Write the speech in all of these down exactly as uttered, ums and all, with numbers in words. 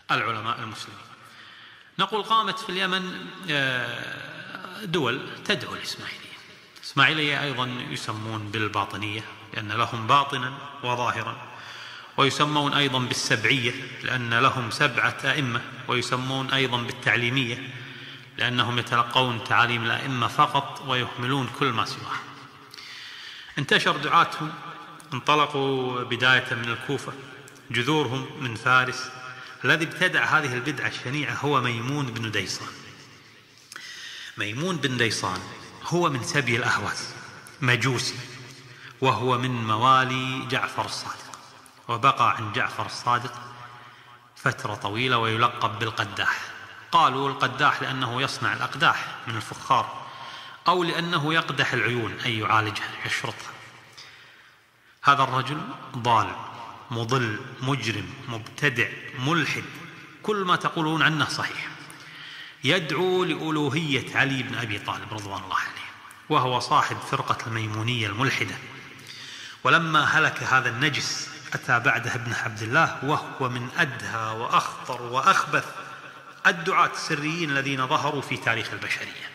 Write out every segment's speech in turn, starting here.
العلماء المسلمين. نقول قامت في اليمن دول تدعو الإسماعيلية. الإسماعيلية أيضا يسمون بالباطنية لأن لهم باطنا وظاهرا، ويسمون أيضا بالسبعية لأن لهم سبعة أئمة، ويسمون أيضا بالتعليمية لأنهم يتلقون تعاليم الأئمة فقط ويهملون كل ما سواه. انتشر دعاتهم، انطلقوا بداية من الكوفة، جذورهم من فارس. الذي ابتدع هذه البدعة الشنيعة هو ميمون بن ديصان. ميمون بن ديصان هو من سبي الأهواز، مجوسي، وهو من موالي جعفر الصادق، وبقى عن جعفر الصادق فترة طويلة، ويلقب بالقداح. قالوا القداح لأنه يصنع الأقداح من الفخار، أو لأنه يقدح العيون أي يعالجها يشرطها. هذا الرجل ضال مضل مجرم مبتدع ملحد، كل ما تقولون عنه صحيح. يدعو لألوهية علي بن أبي طالب رضوان الله عليه، وهو صاحب فرقة الميمونية الملحدة. ولما هلك هذا النجس أتى بعده ابن عبد الله، وهو من أدهى وأخطر وأخبث الدعاة السريين الذين ظهروا في تاريخ البشرية.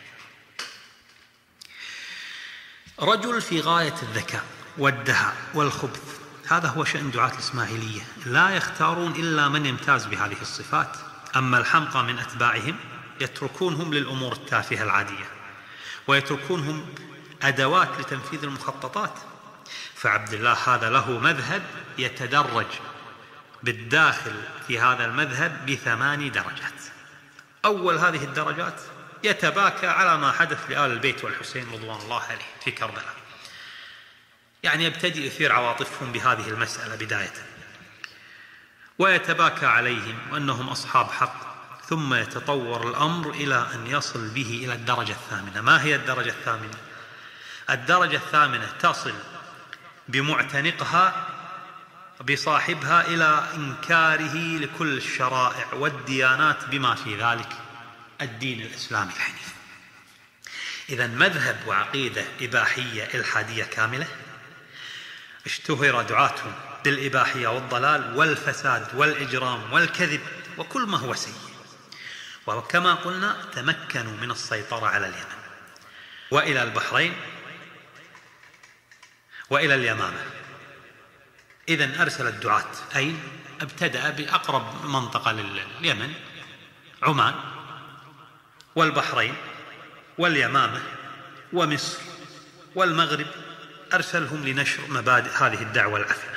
رجل في غاية الذكاء والدهاء والخبث، هذا هو شأن دعاة الإسماعيلية، لا يختارون إلا من يمتاز بهذه الصفات. أما الحمقى من أتباعهم يتركونهم للأمور التافهة العادية، ويتركونهم أدوات لتنفيذ المخططات. فعبد الله هذا له مذهب يتدرج بالداخل في هذا المذهب بثماني درجات. أول هذه الدرجات يتباكى على ما حدث لآل البيت والحسين رضوان الله عليه في كربلاء، يعني يبتدئ يثير عواطفهم بهذه المسألة بداية، ويتباكى عليهم وأنهم أصحاب حق، ثم يتطور الأمر إلى أن يصل به إلى الدرجة الثامنة. ما هي الدرجة الثامنة؟ الدرجة الثامنة تصل بمعتنقها بصاحبها إلى إنكاره لكل الشرائع والديانات بما في ذلك الدين الإسلامي الحنيف. إذن مذهب وعقيدة إباحية إلحادية كاملة، اشتهر دعاتهم بالإباحية والضلال والفساد والإجرام والكذب وكل ما هو سيء. وكما قلنا تمكنوا من السيطرة على اليمن وإلى البحرين وإلى اليمامة. إذن أرسل الدعاة أين؟ ابتدأ بأقرب منطقة لليمن، عمان والبحرين واليمامة ومصر والمغرب، أرسلهم لنشر مبادئ هذه الدعوة العفنة.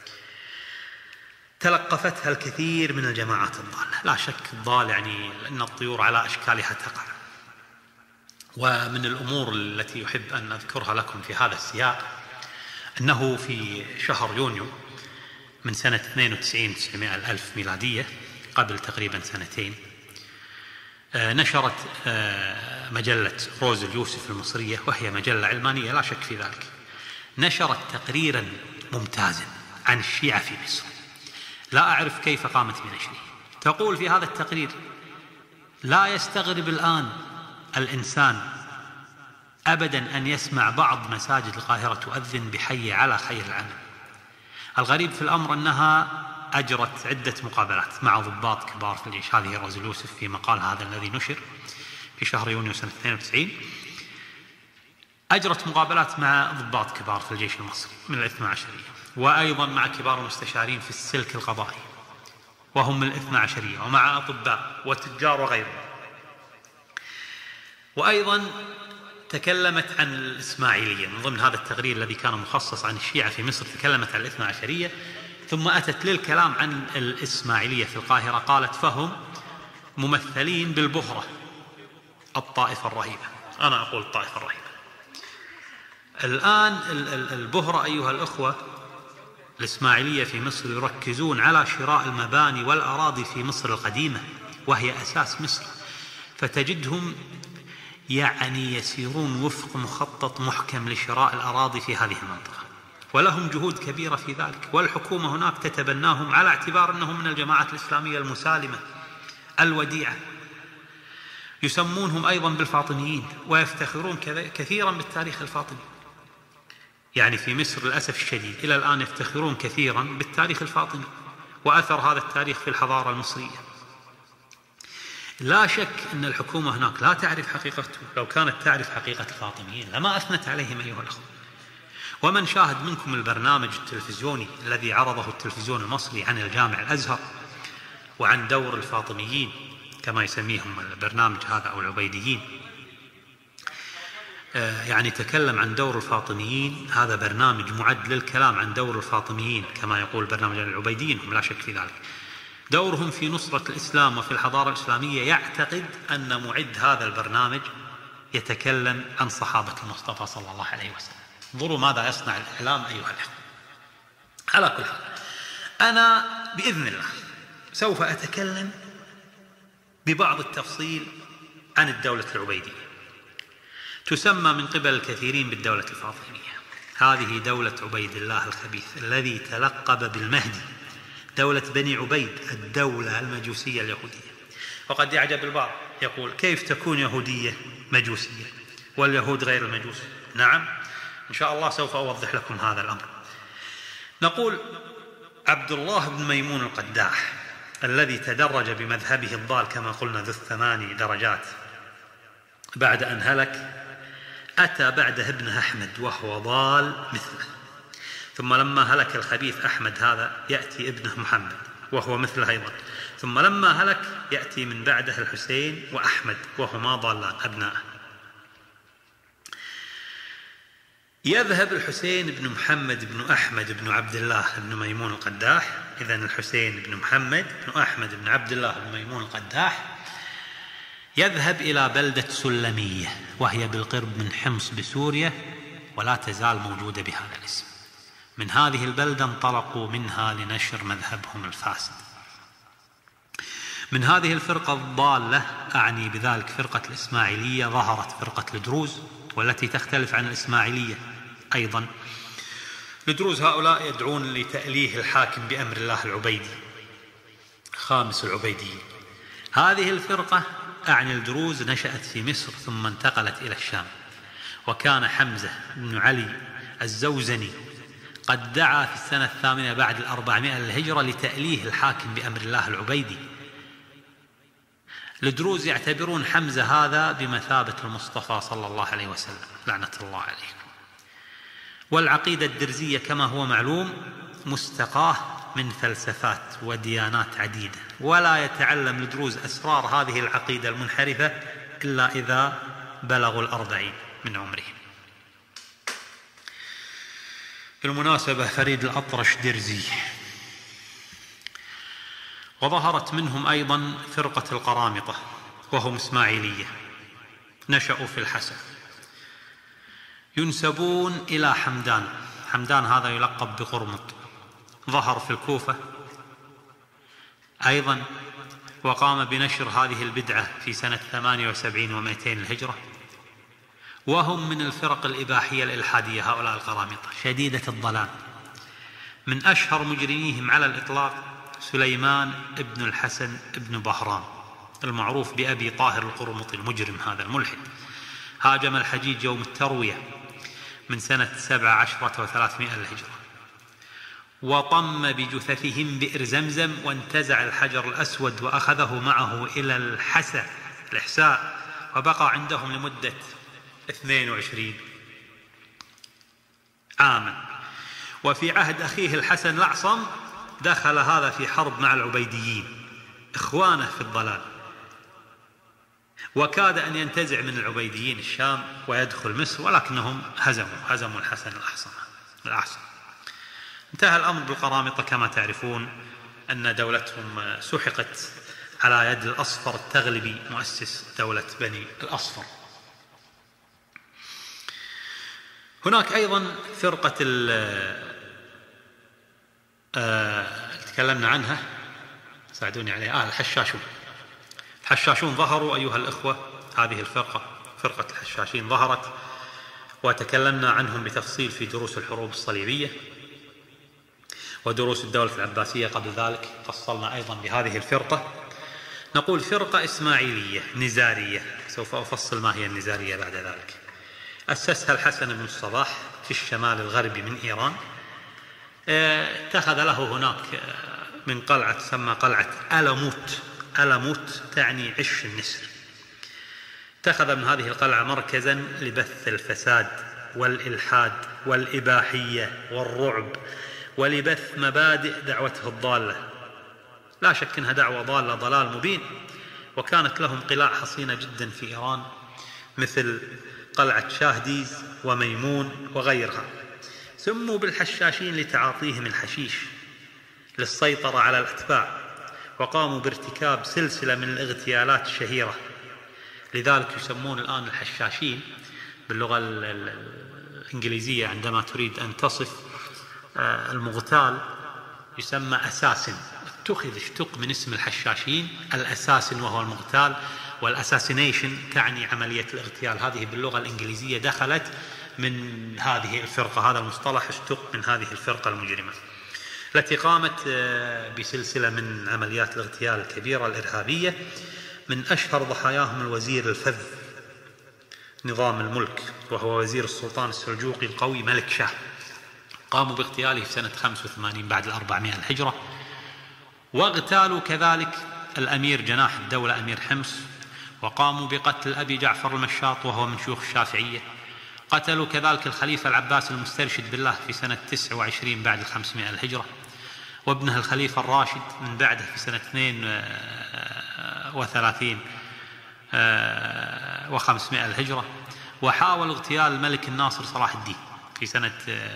تلقفتها الكثير من الجماعات الضالة، لا شك الضال يعني أن الطيور على أشكالها تقع. ومن الأمور التي يحب أن أذكرها لكم في هذا السياق أنه في شهر يونيو من سنة اثنين وتسعين تسعمائة الألف ميلادية، قبل تقريبا سنتين، نشرت مجلة روز اليوسف المصرية، وهي مجلة علمانية لا شك في ذلك، نشرت تقريرا ممتازا عن الشيعة في مصر، لا أعرف كيف قامت بنشره. تقول في هذا التقرير: لا يستغرب الآن الإنسان أبدا أن يسمع بعض مساجد القاهرة تؤذن بحي على خير العمل. الغريب في الأمر أنها أجرت عدة مقابلات مع ضباط كبار في الجيش. هذه روز اليوسف في مقال هذا الذي نشر في شهر يونيو سنة اثنين وتسعين، أجرت مقابلات مع ضباط كبار في الجيش المصري من الاثنى عشرية، وأيضا مع كبار المستشارين في السلك القضائي وهم من الاثنى عشرية، ومع أطباء وتجار وغيرهم. وأيضا تكلمت عن الإسماعيلية من ضمن هذا التقرير الذي كان مخصص عن الشيعة في مصر، تكلمت عن الاثنى عشرية، ثم أتت للكلام عن الإسماعيلية في القاهرة. قالت: فهم ممثلين بالبهرة، الطائفة الرهيبة. أنا أقول الطائفة الرهيبة. الآن البهرة أيها الأخوة، الإسماعيلية في مصر يركزون على شراء المباني والأراضي في مصر القديمة، وهي أساس مصر، فتجدهم يعني يسيرون وفق مخطط محكم لشراء الأراضي في هذه المنطقة، ولهم جهود كبيرة في ذلك، والحكومة هناك تتبناهم على اعتبار أنهم من الجماعات الإسلامية المسالمة الوديعة. يسمونهم أيضا بالفاطميين، ويفتخرون كثيرا بالتاريخ الفاطمي. يعني في مصر للأسف الشديد إلى الآن يفتخرون كثيرا بالتاريخ الفاطمي وأثر هذا التاريخ في الحضارة المصرية. لا شك أن الحكومة هناك لا تعرف حقيقته، لو كانت تعرف حقيقة الفاطميين لما أثنت عليهم أيها الأخوة. ومن شاهد منكم البرنامج التلفزيوني الذي عرضه التلفزيون المصري عن الجامع الأزهر وعن دور الفاطميين كما يسميهم البرنامج هذا أو العبيديين، يعني تكلم عن دور الفاطميين، هذا برنامج معد للكلام عن دور الفاطميين كما يقول برنامج العبيديين، هم لا شك في ذلك. دورهم في نصرة الإسلام وفي الحضارة الإسلامية، يعتقد أن معد هذا البرنامج يتكلم عن صحابة المصطفى صلى الله عليه وسلم. انظروا ماذا يصنع الإعلام أيها الأخوة. على كل حال، أنا بإذن الله سوف أتكلم ببعض التفصيل عن الدولة العبيدية، تسمى من قبل الكثيرين بالدولة الفاطمية. هذه دولة عبيد الله الخبيث الذي تلقب بالمهدي، دولة بني عبيد، الدولة المجوسية اليهودية. وقد يعجب البعض يقول كيف تكون يهودية مجوسية واليهود غير المجوس؟ نعم، إن شاء الله سوف أوضح لكم هذا الأمر. نقول عبد الله بن ميمون القداح الذي تدرج بمذهبه الضال كما قلنا ذو الثماني درجات بعد أن هلك، أتى بعده ابنه أحمد وهو ضال مثله، ثم لما هلك الخبيث أحمد هذا يأتي ابنه محمد وهو مثله أيضا، ثم لما هلك يأتي من بعده الحسين وأحمد وهما ضالان أبناءه. يذهب الحسين بن محمد بن أحمد بن عبد الله بن ميمون القداح، إذن الحسين بن محمد بن أحمد بن عبد الله بن ميمون القداح يذهب إلى بلدة سلمية وهي بالقرب من حمص بسوريا، ولا تزال موجودة بهذا الاسم. من هذه البلدة انطلقوا منها لنشر مذهبهم الفاسد. من هذه الفرقة الضالة، أعني بذلك فرقة الإسماعيلية، ظهرت فرقة الدروز والتي تختلف عن الإسماعيلية أيضا. الدروز هؤلاء يدعون لتأليه الحاكم بأمر الله العبيدي خامس العبيديين. هذه الفرقة أعني الدروز نشأت في مصر ثم انتقلت إلى الشام، وكان حمزة بن علي الزوزني قد دعا في السنة الثامنة بعد الأربعمائة للهجرة لتأليه الحاكم بأمر الله العبيدي. الدروز يعتبرون حمزة هذا بمثابة المصطفى صلى الله عليه وسلم لعنة الله عليه. والعقيدة الدرزية كما هو معلوم مستقاة من فلسفات وديانات عديدة، ولا يتعلم الدروز أسرار هذه العقيدة المنحرفة إلا إذا بلغوا الأربعين من عمرهم. بالمناسبة فريد الأطرش درزي. وظهرت منهم أيضا فرقة القرامطة وهم إسماعيلية، نشأوا في الحسن، ينسبون إلى حمدان. حمدان هذا يلقب بقرمط، ظهر في الكوفة أيضا، وقام بنشر هذه البدعة في سنة ثمانية وسبعين ومئتين الهجرة. وهم من الفرق الإباحية الإلحادية هؤلاء القرامطة شديدة الضلال. من أشهر مجرميهم على الإطلاق سليمان ابن الحسن ابن بهرام المعروف بأبي طاهر القرمطي المجرم هذا الملحد. هاجم الحجيج يوم التروية من سنة سبع عشرة وثلاثمائة للهجرة، وطم بجثثهم بئر زمزم، وانتزع الحجر الأسود وأخذه معه إلى الحسا الإحساء، وبقى عندهم لمدة اثنين وعشرين عاما. وفي عهد أخيه الحسن الأعصم دخل هذا في حرب مع العبيديين إخوانه في الضلال، وكاد أن ينتزع من العبيديين الشام ويدخل مصر، ولكنهم هزموا هزموا الحسن الأعصم. انتهى الأمر بالقرامطة كما تعرفون أن دولتهم سحقت على يد الأصفر التغلبي مؤسس دولة بني الأصفر. هناك أيضا فرقة آه تكلمنا عنها، ساعدوني عليها، آه الحشاشون. الحشاشون ظهروا أيها الإخوة، هذه الفرقة فرقة الحشاشين ظهرت، وتكلمنا عنهم بتفصيل في دروس الحروب الصليبية ودروس الدولة العباسية. قبل ذلك فصلنا أيضا بهذه الفرقة. نقول فرقة إسماعيلية نزارية، سوف أفصل ما هي النزارية بعد ذلك. أسسها الحسن بن الصباح في الشمال الغربي من إيران. اتخذ له هناك من قلعة تسمى قلعة ألموت ألموت تعني عش النسر. اتخذ من هذه القلعة مركزا لبث الفساد والإلحاد والإباحية والرعب، ولبث مبادئ دعوته الضالة. لا شك أنها دعوة ضالة ضلال مبين، وكانت لهم قلاع حصينة جدا في إيران مثل قلعة شاهديز وميمون وغيرها. سموا بالحشاشين لتعاطيهم الحشيش للسيطرة على الأتباع، وقاموا بارتكاب سلسلة من الاغتيالات الشهيرة، لذلك يسمون الآن الحشاشين باللغة الإنجليزية. عندما تريد أن تصف المغتال يسمى أساسن، اتخذ اشتق من اسم الحشاشين الأساسن وهو المغتال، والأساسينيشن تعني عملية الاغتيال. هذه باللغة الإنجليزية دخلت من هذه الفرقة، هذا المصطلح اشتق من هذه الفرقة المجرمة التي قامت بسلسلة من عمليات الاغتيال الكبيرة الإرهابية. من أشهر ضحاياهم الوزير الفذ نظام الملك، وهو وزير السلطان السلجوقي القوي ملك شاه. قاموا باغتياله في سنة خمسة وثمانين بعد الأربعمائة الهجرة، واغتالوا كذلك الأمير جناح الدولة أمير حمص، وقاموا بقتل أبي جعفر المشاط وهو من شيوخ الشافعية. قتلوا كذلك الخليفة العباس المسترشد بالله في سنة تسعة وعشرين بعد الخمسمائة الهجرة، وابنه الخليفة الراشد من بعده في سنة اثنين وثلاثين وخمسمائة الهجرة. وحاولوا اغتيال الملك الناصر صلاح الدين في سنة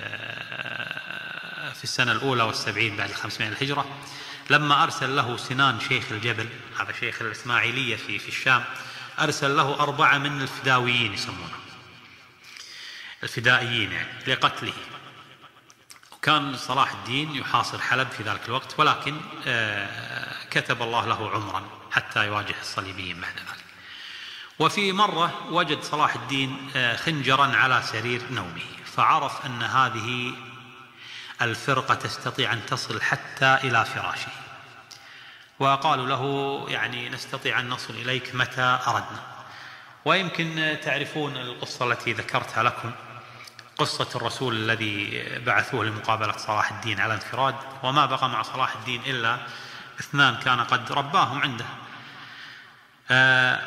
في السنة الأولى والسبعين بعد الخمسمائة الهجرة، لما أرسل له سنان شيخ الجبل، هذا شيخ الإسماعيلية في في الشام، أرسل له أربعة من الفداويين يسمونهم الفدائيين يعني لقتله. وكان صلاح الدين يحاصر حلب في ذلك الوقت، ولكن كتب الله له عمرا حتى يواجه الصليبيين بعد ذلك. وفي مرة وجد صلاح الدين خنجرا على سرير نومه، فعرف أن هذه الفرقة تستطيع أن تصل حتى إلى فراشه، وقالوا له يعني نستطيع أن نصل إليك متى أردنا. ويمكن تعرفون القصة التي ذكرتها لكم، قصة الرسول الذي بعثوه لمقابلة صلاح الدين على انفراد، وما بقى مع صلاح الدين إلا اثنان كان قد رباهم عنده، آآ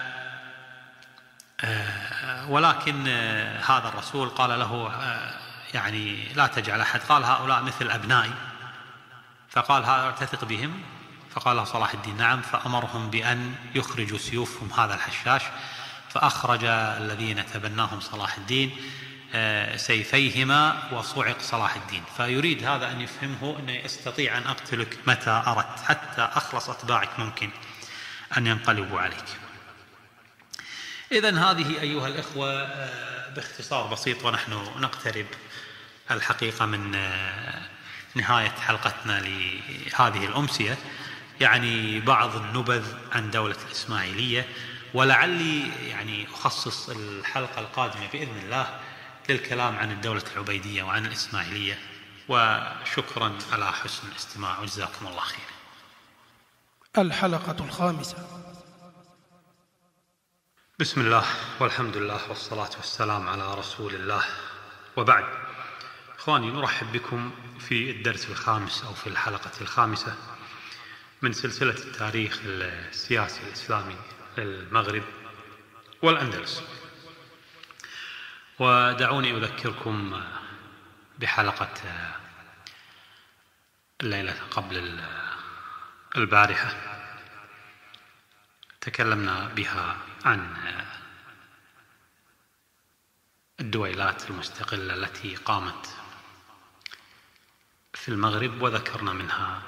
آآ ولكن هذا الرسول قال له يعني لا تجعل أحد، قال هؤلاء مثل أبنائي، فقال هذا تثق بهم؟ فقال له صلاح الدين نعم، فأمرهم بأن يخرجوا سيوفهم هذا الحشاش، فأخرج الذين تبناهم صلاح الدين سيفيهما وصعق صلاح الدين. فيريد هذا أن يفهمه أنه يستطيع أن أقتلك متى أردت، حتى أخلص أتباعك ممكن أن ينقلبوا عليك. إذن هذه أيها الإخوة باختصار بسيط، ونحن نقترب الحقيقة من نهاية حلقتنا لهذه الأمسية، يعني بعض النبذ عن دولة الإسماعيلية، ولعلي يعني أخصص الحلقة القادمة بإذن الله للكلام عن الدولة العبيدية وعن الإسماعيلية. وشكرا على حسن الاستماع، وجزاكم الله خير. الحلقة الخامسة. بسم الله والحمد لله والصلاة والسلام على رسول الله، وبعد. إخواني، نرحب بكم في الدرس الخامس أو في الحلقة الخامسة من سلسلة التاريخ السياسي الإسلامي للمغرب والأندلس. ودعوني أذكركم بحلقة الليلة قبل البارحة، تكلمنا بها عن الدويلات المستقلة التي قامت في المغرب، وذكرنا منها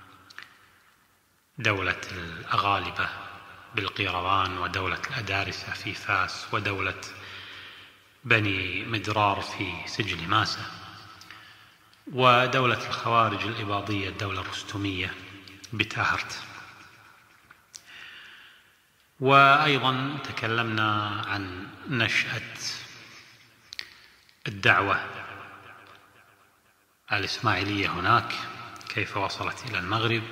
دولة الأغالبة بالقيروان، ودولة الأدارسة في فاس، ودولة بني مدرار في سجل ماسة، ودولة الخوارج الإباضية الدولة الرستمية بتاهرت. وأيضا تكلمنا عن نشأة الدعوة الإسماعيلية هناك، كيف وصلت إلى المغرب،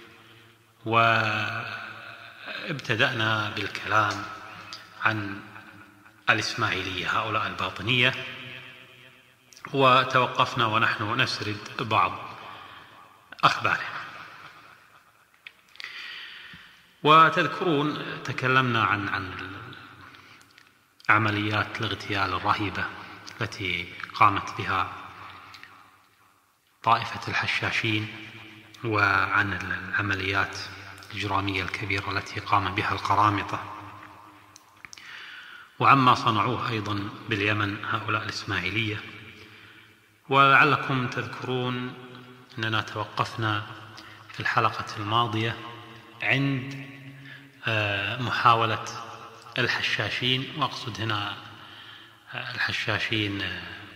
وابتدأنا بالكلام عن الإسماعيلية هؤلاء الباطنية، وتوقفنا ونحن نسرد بعض أخبارهم. وتذكرون تكلمنا عن عن عمليات الاغتيال الرهيبة التي قامت بها طائفة الحشاشين، وعن العمليات الإجرامية الكبيرة التي قام بها القرامطة، وعما صنعوه أيضا باليمن هؤلاء الإسماعيلية. ولعلكم تذكرون أننا توقفنا في الحلقة الماضية عند محاولة الحشاشين، وأقصد هنا الحشاشين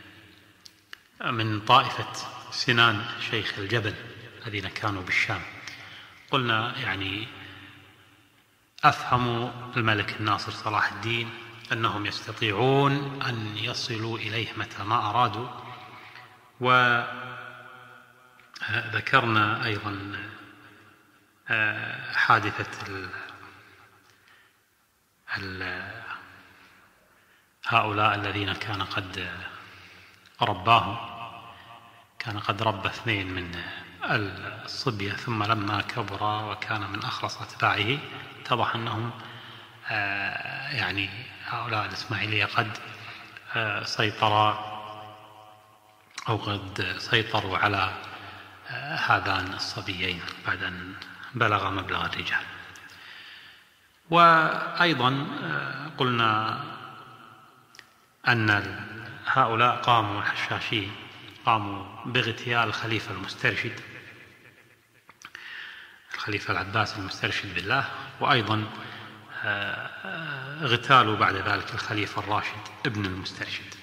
من طائفة سنان شيخ الجبل الذين كانوا بالشام. قلنا يعني أفهموا الملك الناصر صلاح الدين أنهم يستطيعون أن يصلوا إليه متى ما أرادوا. وذكرنا أيضا حادثة ال ال هؤلاء الذين كان قد رباهم، كان قد ربى اثنين من الصبية، ثم لما كبر وكان من أخلص أتباعه اتضح أنهم يعني هؤلاء الإسماعيلية قد سيطروا أو قد سيطروا على هذان الصبيين بعد أن بلغ مبلغ الرجال. وأيضا قلنا أن هؤلاء قاموا الحشاشين قاموا باغتيال الخليفة المسترشد الخليفة العباس المسترشد بالله، وأيضا اغتالوا بعد ذلك الخليفة الراشد ابن المسترشد.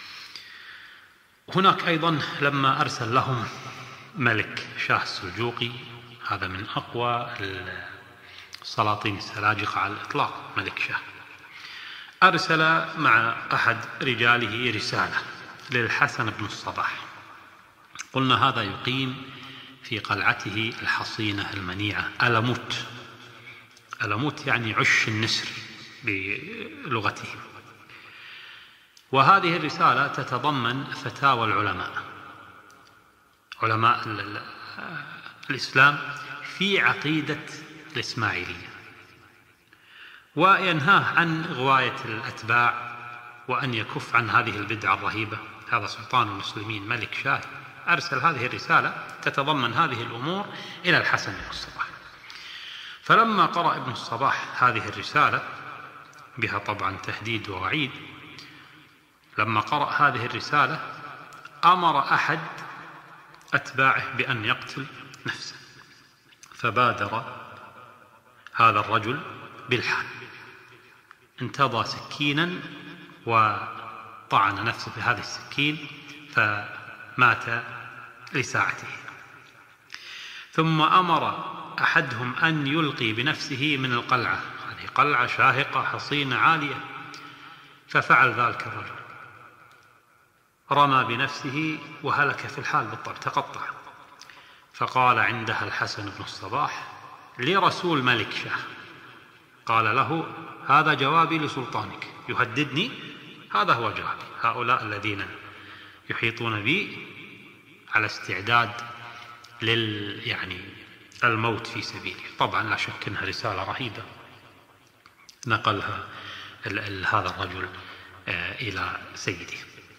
هناك أيضا لما أرسل لهم ملك شاه السلجوقي، هذا من أقوى السلاطين السلاجقة على الإطلاق، ملك شاه، أرسل مع أحد رجاله رسالة للحسن بن الصباح. قلنا هذا يقيم في قلعته الحصينة المنيعة ألموت. ألموت يعني عش النسر بلغتهم. وهذه الرسالة تتضمن فتاوى العلماء علماء الإسلام في عقيدة الإسماعيلية، وينهاه عن غواية الأتباع وأن يكف عن هذه البدعة الرهيبة. هذا سلطان المسلمين ملك شاه أرسل هذه الرسالة تتضمن هذه الأمور إلى الحسن بن الصباح. فلما قرأ ابن الصباح هذه الرسالة بها طبعا تهديد ووعيد، لما قرأ هذه الرسالة أمر أحد أتباعه بأن يقتل نفسه، فبادر هذا الرجل بالحال، انتضى سكينا وطعن نفسه بهذه السكين فمات لساعته. ثم أمر أحدهم أن يلقي بنفسه من القلعة، هذه قلعة شاهقة حصينة عالية، ففعل ذلك الرجل، رمى بنفسه وهلك في الحال بالطبع، تقطع. فقال عندها الحسن بن الصباح لرسول ملك شاه، قال له هذا جوابي لسلطانك، يهددني، هذا هو جوابي. هؤلاء الذين يحيطون بي على استعداد لل يعني الموت في سبيله. طبعا لا شك أنها رسالة رهيبة نقلها هذا الرجل إلى سيده.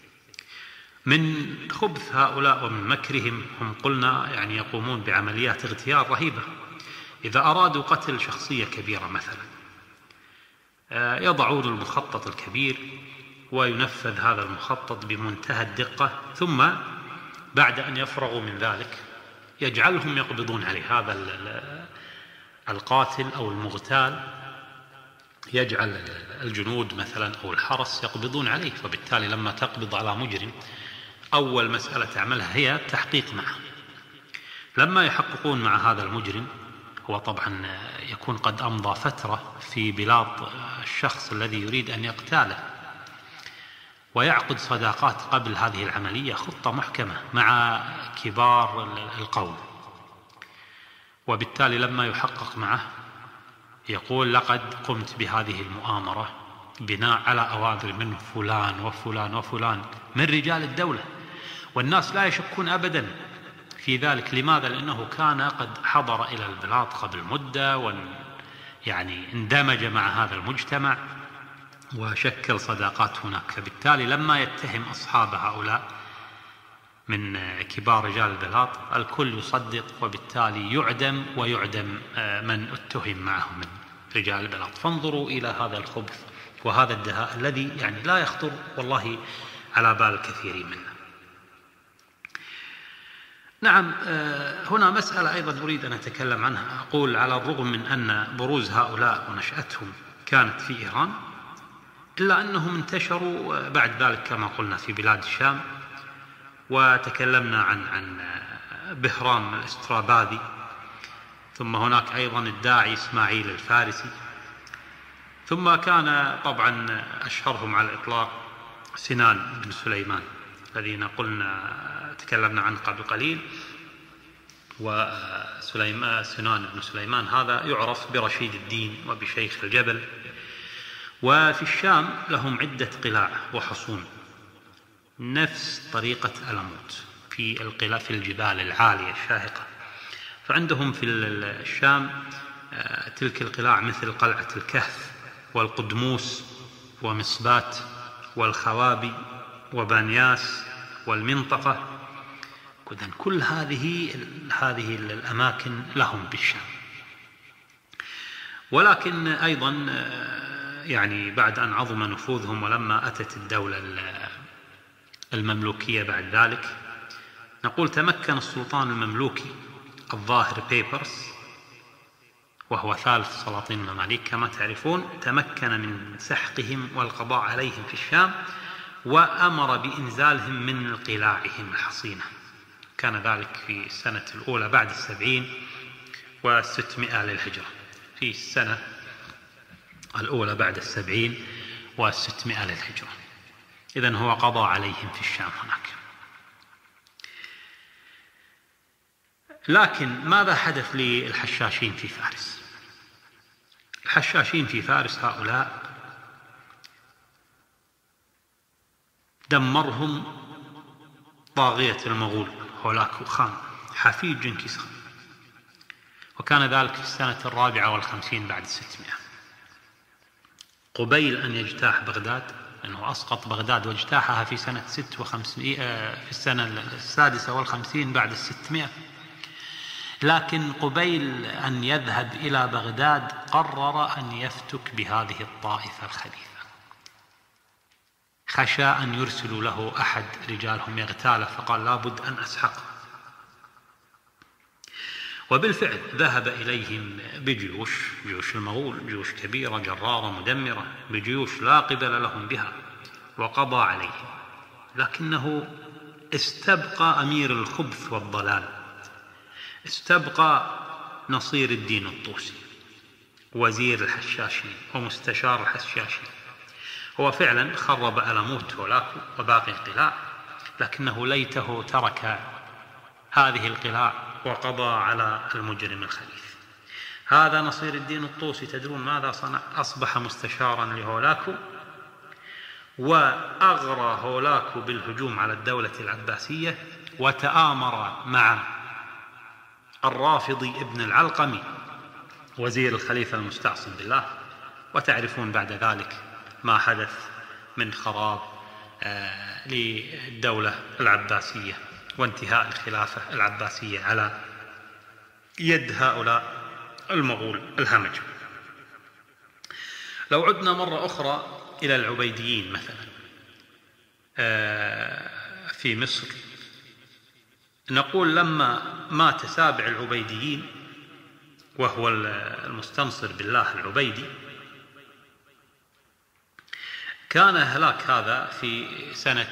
من خبث هؤلاء ومن مكرهم هم قلنا يعني يقومون بعمليات اغتيال رهيبة. إذا أرادوا قتل شخصية كبيرة مثلا يضعون المخطط الكبير وينفذ هذا المخطط بمنتهى الدقة، ثم بعد أن يفرغوا من ذلك يجعلهم يقبضون عليه. هذا القاتل أو المغتال يجعل الجنود مثلا أو الحرس يقبضون عليه، وبالتالي لما تقبض على مجرم أول مسألة تعملها هي التحقيق معه. لما يحققون مع هذا المجرم، هو طبعا يكون قد أمضى فترة في بلاد الشخص الذي يريد أن يقتاله، ويعقد صداقات قبل هذه العملية، خطة محكمة مع كبار القوم، وبالتالي لما يحقق معه يقول لقد قمت بهذه المؤامرة بناء على أوامر من فلان وفلان وفلان من رجال الدولة، والناس لا يشكون أبدا في ذلك. لماذا؟ لأنه كان قد حضر إلى البلاد قبل مدة، يعني اندمج مع هذا المجتمع وشكل صداقات هناك. فبالتالي لما يتهم أصحاب هؤلاء من كبار رجال البلاط الكل يصدق، وبالتالي يعدم ويعدم من اتهم معه من رجال البلاط. فانظروا إلى هذا الخبث وهذا الدهاء الذي يعني لا يخطر والله على بال الكثير منا. نعم، هنا مسألة أيضا أريد أن أتكلم عنها. أقول على الرغم من أن بروز هؤلاء ونشأتهم كانت في إيران، إلا أنهم انتشروا بعد ذلك كما قلنا في بلاد الشام، وتكلمنا عن عن بهرام الاستراباذي، ثم هناك أيضا الداعي إسماعيل الفارسي، ثم كان طبعا أشهرهم على الإطلاق سنان بن سليمان الذين قلنا تكلمنا عنه قبل قليل. وسليمان سنان بن سليمان هذا يعرف برشيد الدين وبشيخ الجبل. وفي الشام لهم عدة قلاع وحصون نفس طريقة ألموت في القلاع في الجبال العالية الشاهقة. فعندهم في الشام تلك القلاع مثل قلعة الكهف والقدموس ومصبات والخوابي وبانياس والمنطقة. إذن كل هذه هذه الأماكن لهم بالشام. ولكن أيضا يعني بعد أن عظم نفوذهم ولما أتت الدولة المملوكية بعد ذلك، نقول تمكن السلطان المملوكي الظاهر بيبرس، وهو ثالث سلاطين المماليك كما تعرفون، تمكن من سحقهم والقضاء عليهم في الشام، وأمر بإنزالهم من قلاعهم الحصينة. كان ذلك في السنة الأولى بعد السبعين وستمائة للهجرة، في السنة الأولى بعد السبعين وستمائة للهجرة. إذن هو قضى عليهم في الشام هناك. لكن ماذا حدث للحشاشين في فارس؟ الحشاشين في فارس هؤلاء دمرهم طاغية المغول هولاكو خان حفيد جنكيز خان، وكان ذلك في السنة الرابعة والخمسين بعد الستمائة، قبيل أن يجتاح بغداد، لأنه أسقط بغداد واجتاحها في سنة ست وخمسين في السنة السادسة والخمسين بعد الستمائة. لكن قبيل أن يذهب إلى بغداد قرر أن يفتك بهذه الطائفة الخبيثة، خشى أن يرسلوا له أحد رجالهم يغتاله، فقال لابد أن أسحقه. وبالفعل ذهب إليهم بجيوش، جيوش المغول، جيوش كبيرة جرارة مدمرة، بجيوش لا قبل لهم بها، وقضى عليهم. لكنه استبقى أمير الخبث والضلال، استبقى نصير الدين الطوسي وزير الحشاشين ومستشار الحشاشين. هو فعلا خرب ألموت هولاكو وباقي القلاع، لكنه ليته ترك هذه القلاع وقضى على المجرم الخبيث. هذا نصير الدين الطوسي تدرون ماذا صنع؟ أصبح مستشارا لهولاكو، وأغرى هولاكو بالهجوم على الدولة العباسية، وتآمر مع الرافضي ابن العلقمي وزير الخليفة المستعصم بالله. وتعرفون بعد ذلك ما حدث من خراب آه للدولة العباسية وانتهاء الخلافة العباسية على يد هؤلاء المغول الهمج. لو عدنا مرة أخرى إلى العبيديين مثلا آه في مصر، نقول لما مات سابع العبيديين وهو المستنصر بالله العبيدي، كان هلاك هذا في سنة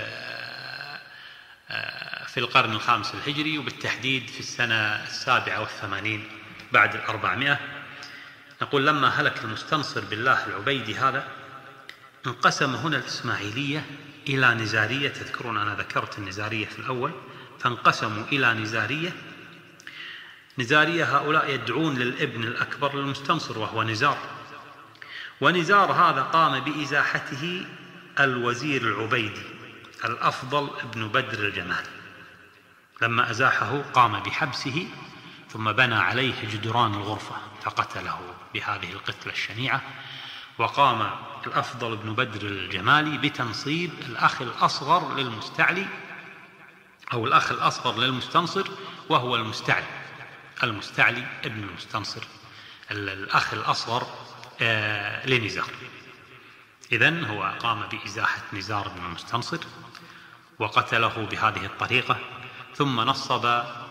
في القرن الخامس الهجري، وبالتحديد في السنة السابعة والثمانين بعد الأربعمائة. نقول لما هلك المستنصر بالله العبيدي هذا، انقسم هنا الإسماعيلية إلى نزارية. تذكرون أنا ذكرت النزارية في الأول، فانقسموا إلى نزارية. نزارية هؤلاء يدعون للابن الأكبر للمستنصر وهو نزار، ونزار هذا قام بإزاحته الوزير العبيدي الأفضل ابن بدر الجمال. لما أزاحه قام بحبسه، ثم بنى عليه جدران الغرفة فقتله بهذه القتلة الشنيعة. وقام الأفضل بن بدر الجمالي بتنصيب الأخ الأصغر للمستعلي أو الأخ الأصغر للمستنصر، وهو المستعلي المستعلي ابن المستنصر، الأخ الأصغر آه لنزار. إذن هو قام بإزاحة نزار بن المستنصر وقتله بهذه الطريقة، ثم نصب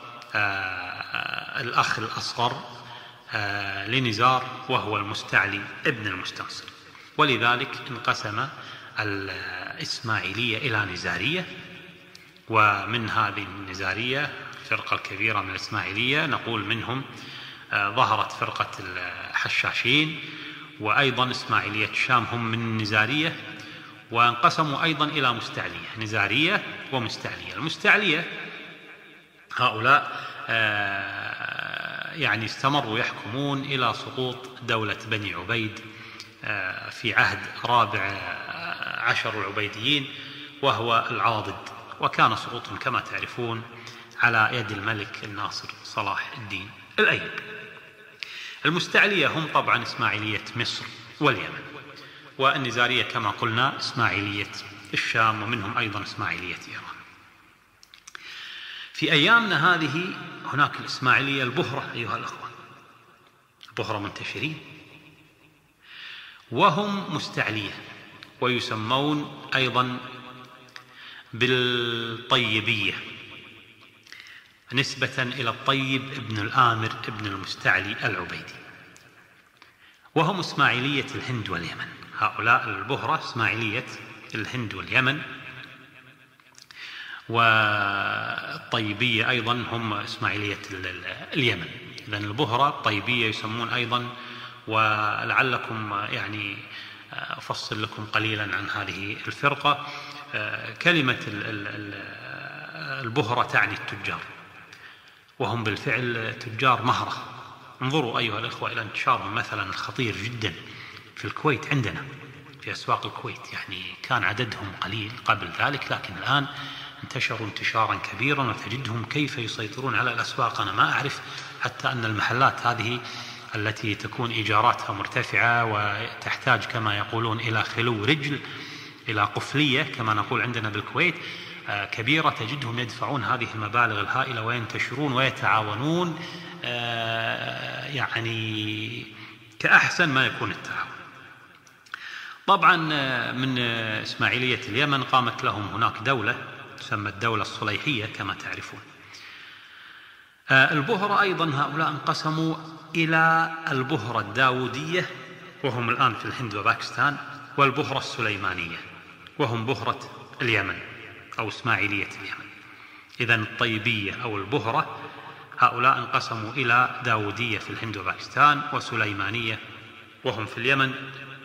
آه الأخ الأصغر آه لنزار وهو المستعلي ابن المستنصر. ولذلك انقسم الإسماعيلية إلى نزارية، ومن هذه النزارية الفرقة الكبيرة من الإسماعيلية نقول منهم آه ظهرت فرقة الحشاشين، وأيضا إسماعيلية الشام هم من النزارية، وانقسموا أيضا إلى مستعلية، نزارية ومستعلية. المستعلية هؤلاء يعني استمروا يحكمون إلى سقوط دولة بني عبيد في عهد رابع عشر العبيديين وهو العاضد، وكان سقوطهم كما تعرفون على يد الملك الناصر صلاح الدين الأيوبي. المستعلية هم طبعا إسماعيلية مصر واليمن، والنزارية كما قلنا إسماعيلية الشام، ومنهم أيضا إسماعيلية إيران. في أيامنا هذه هناك الإسماعيلية البهرة أيها الأخوة، البهرة منتشرين وهم مستعلية، ويسمون أيضا بالطيبية نسبة إلى الطيب ابن الآمر ابن المستعلي العبيدي، وهم إسماعيلية الهند واليمن. هؤلاء البهرة إسماعيلية الهند واليمن، والطيبية أيضا هم إسماعيلية اليمن. إذن البهرة الطيبية يسمون أيضا، ولعلكم يعني أفصل لكم قليلا عن هذه الفرقة. كلمة البهرة تعني التجار، وهم بالفعل تجار مهرة. انظروا أيها الأخوة إلى انتشارهم مثلا الخطير جدا في الكويت، عندنا في أسواق الكويت، يعني كان عددهم قليل قبل ذلك، لكن الآن انتشروا انتشارا كبيرا، وتجدهم كيف يسيطرون على الأسواق. أنا ما أعرف حتى أن المحلات هذه التي تكون إيجاراتها مرتفعة وتحتاج كما يقولون إلى خلو رجل، إلى قفلية كما نقول عندنا بالكويت كبيرة، تجدهم يدفعون هذه المبالغ الهائلة وينتشرون ويتعاونون يعني كأحسن ما يكون التعاون. طبعا من إسماعيلية اليمن قامت لهم هناك دولة تسمى الدولة الصليحية كما تعرفون. البهرة أيضا هؤلاء انقسموا إلى البهرة الداودية وهم الآن في الهند وباكستان، والبهرة السليمانية وهم بهرة اليمن أو إسماعيلية اليمن. إذن الطيبية أو البهرة هؤلاء انقسموا إلى داودية في الهند وباكستان، وسليمانية وهم في اليمن.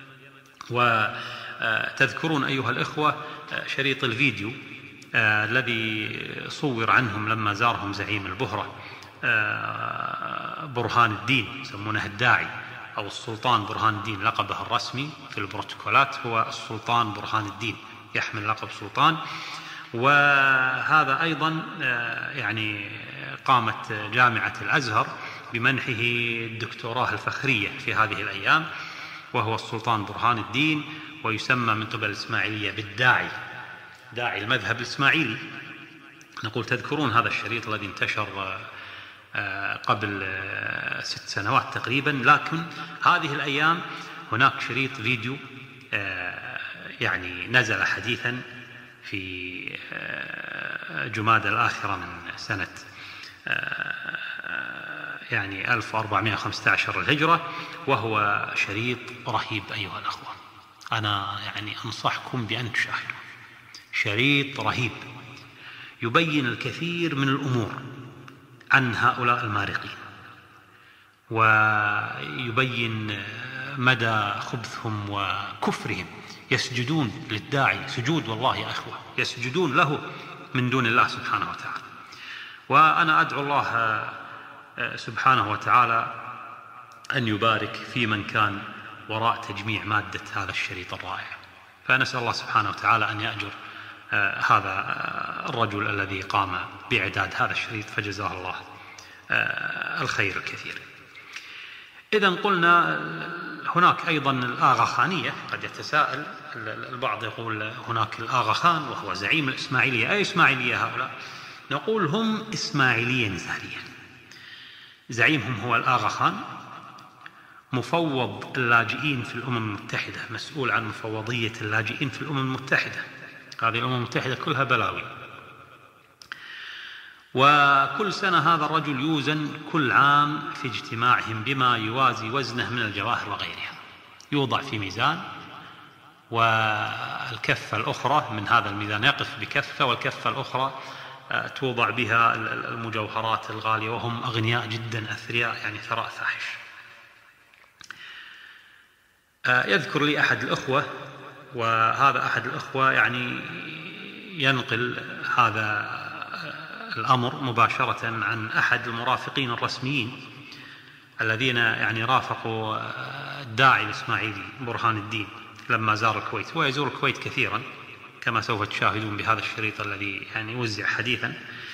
وتذكرون أيها الإخوة شريط الفيديو الذي صور عنهم لما زارهم زعيم البهرة برهان الدين، يسمونه الداعي أو السلطان برهان الدين، لقبه الرسمي في البروتوكولات هو السلطان برهان الدين، يحمل لقب سلطان. وهذا أيضا يعني قامت جامعة الأزهر بمنحه الدكتوراه الفخرية في هذه الأيام، وهو السلطان برهان الدين، ويسمى من قبل الإسماعيلية بالداعي، داعي المذهب الإسماعيلي. نقول تذكرون هذا الشريط الذي انتشر قبل ست سنوات تقريبا، لكن هذه الأيام هناك شريط فيديو يعني نزل حديثا في جمادى الآخرة من سنة يعني ألف وأربعمائة وخمسة عشر الهجرة، وهو شريط رهيب أيها الأخوة. أنا يعني أنصحكم بأن تشاهدوا، شريط رهيب يبين الكثير من الأمور عن هؤلاء المارقين، ويبين مدى خبثهم وكفرهم. يسجدون للداعي سجود، والله يا أخوة يسجدون له من دون الله سبحانه وتعالى. وأنا أدعو الله سبحانه وتعالى أن يبارك في من كان وراء تجميع مادة هذا الشريط الرائع، فنسأل الله سبحانه وتعالى أن يأجر هذا الرجل الذي قام بإعداد هذا الشريط، فجزاه الله الخير الكثير. إذن قلنا هناك أيضا الآغا خانية. قد يتساءل البعض يقول هناك الآغا خان وهو زعيم الإسماعيلية. أي إسماعيلية هؤلاء؟ نقول هم إسماعيلية نزارية. زعيمهم هو الآغا خان، مفوض اللاجئين في الأمم المتحدة، مسؤول عن مفوضية اللاجئين في الأمم المتحدة. هذه الأمم المتحدة كلها بلاوي. وكل سنة هذا الرجل يوزن كل عام في اجتماعهم بما يوازي وزنه من الجواهر وغيرها، يوضع في ميزان، والكفة الأخرى من هذا الميزان يقف بكفة، والكفة الأخرى توضع بها المجوهرات الغالية، وهم أغنياء جدا أثرياء، يعني ثراء فاحش. يذكر لي أحد الأخوة، وهذا أحد الأخوة يعني ينقل هذا الأمر مباشرة عن أحد المرافقين الرسميين الذين يعني رافقوا الداعي الإسماعيلي برهان الدين لما زار الكويت، ويزور الكويت كثيرا كما سوف تشاهدون بهذا الشريط الذي يعني وزع حديثا.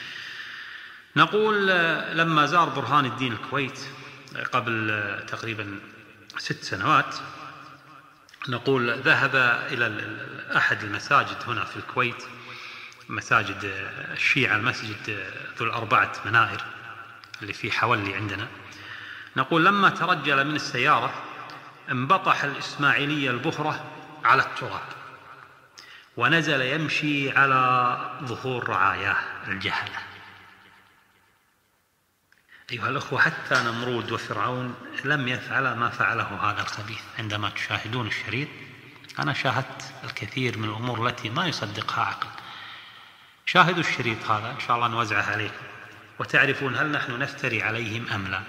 نقول لما زار برهان الدين الكويت قبل تقريبا ست سنوات، نقول ذهب إلى أحد المساجد هنا في الكويت، مساجد الشيعة، المسجد ذو الأربعة منائر اللي في حولي عندنا. نقول لما ترجل من السيارة انبطح الإسماعيلية البخرة على التراب، ونزل يمشي على ظهور رعاياه الجهلة. أيها الأخوة، حتى نمرود وفرعون لم يفعل ما فعله هذا الخبيث. عندما تشاهدون الشريط، أنا شاهدت الكثير من الأمور التي ما يصدقها عقل. شاهدوا الشريط هذا إن شاء الله نوزعه عليكم وتعرفون هل نحن نفتري عليهم أم لا.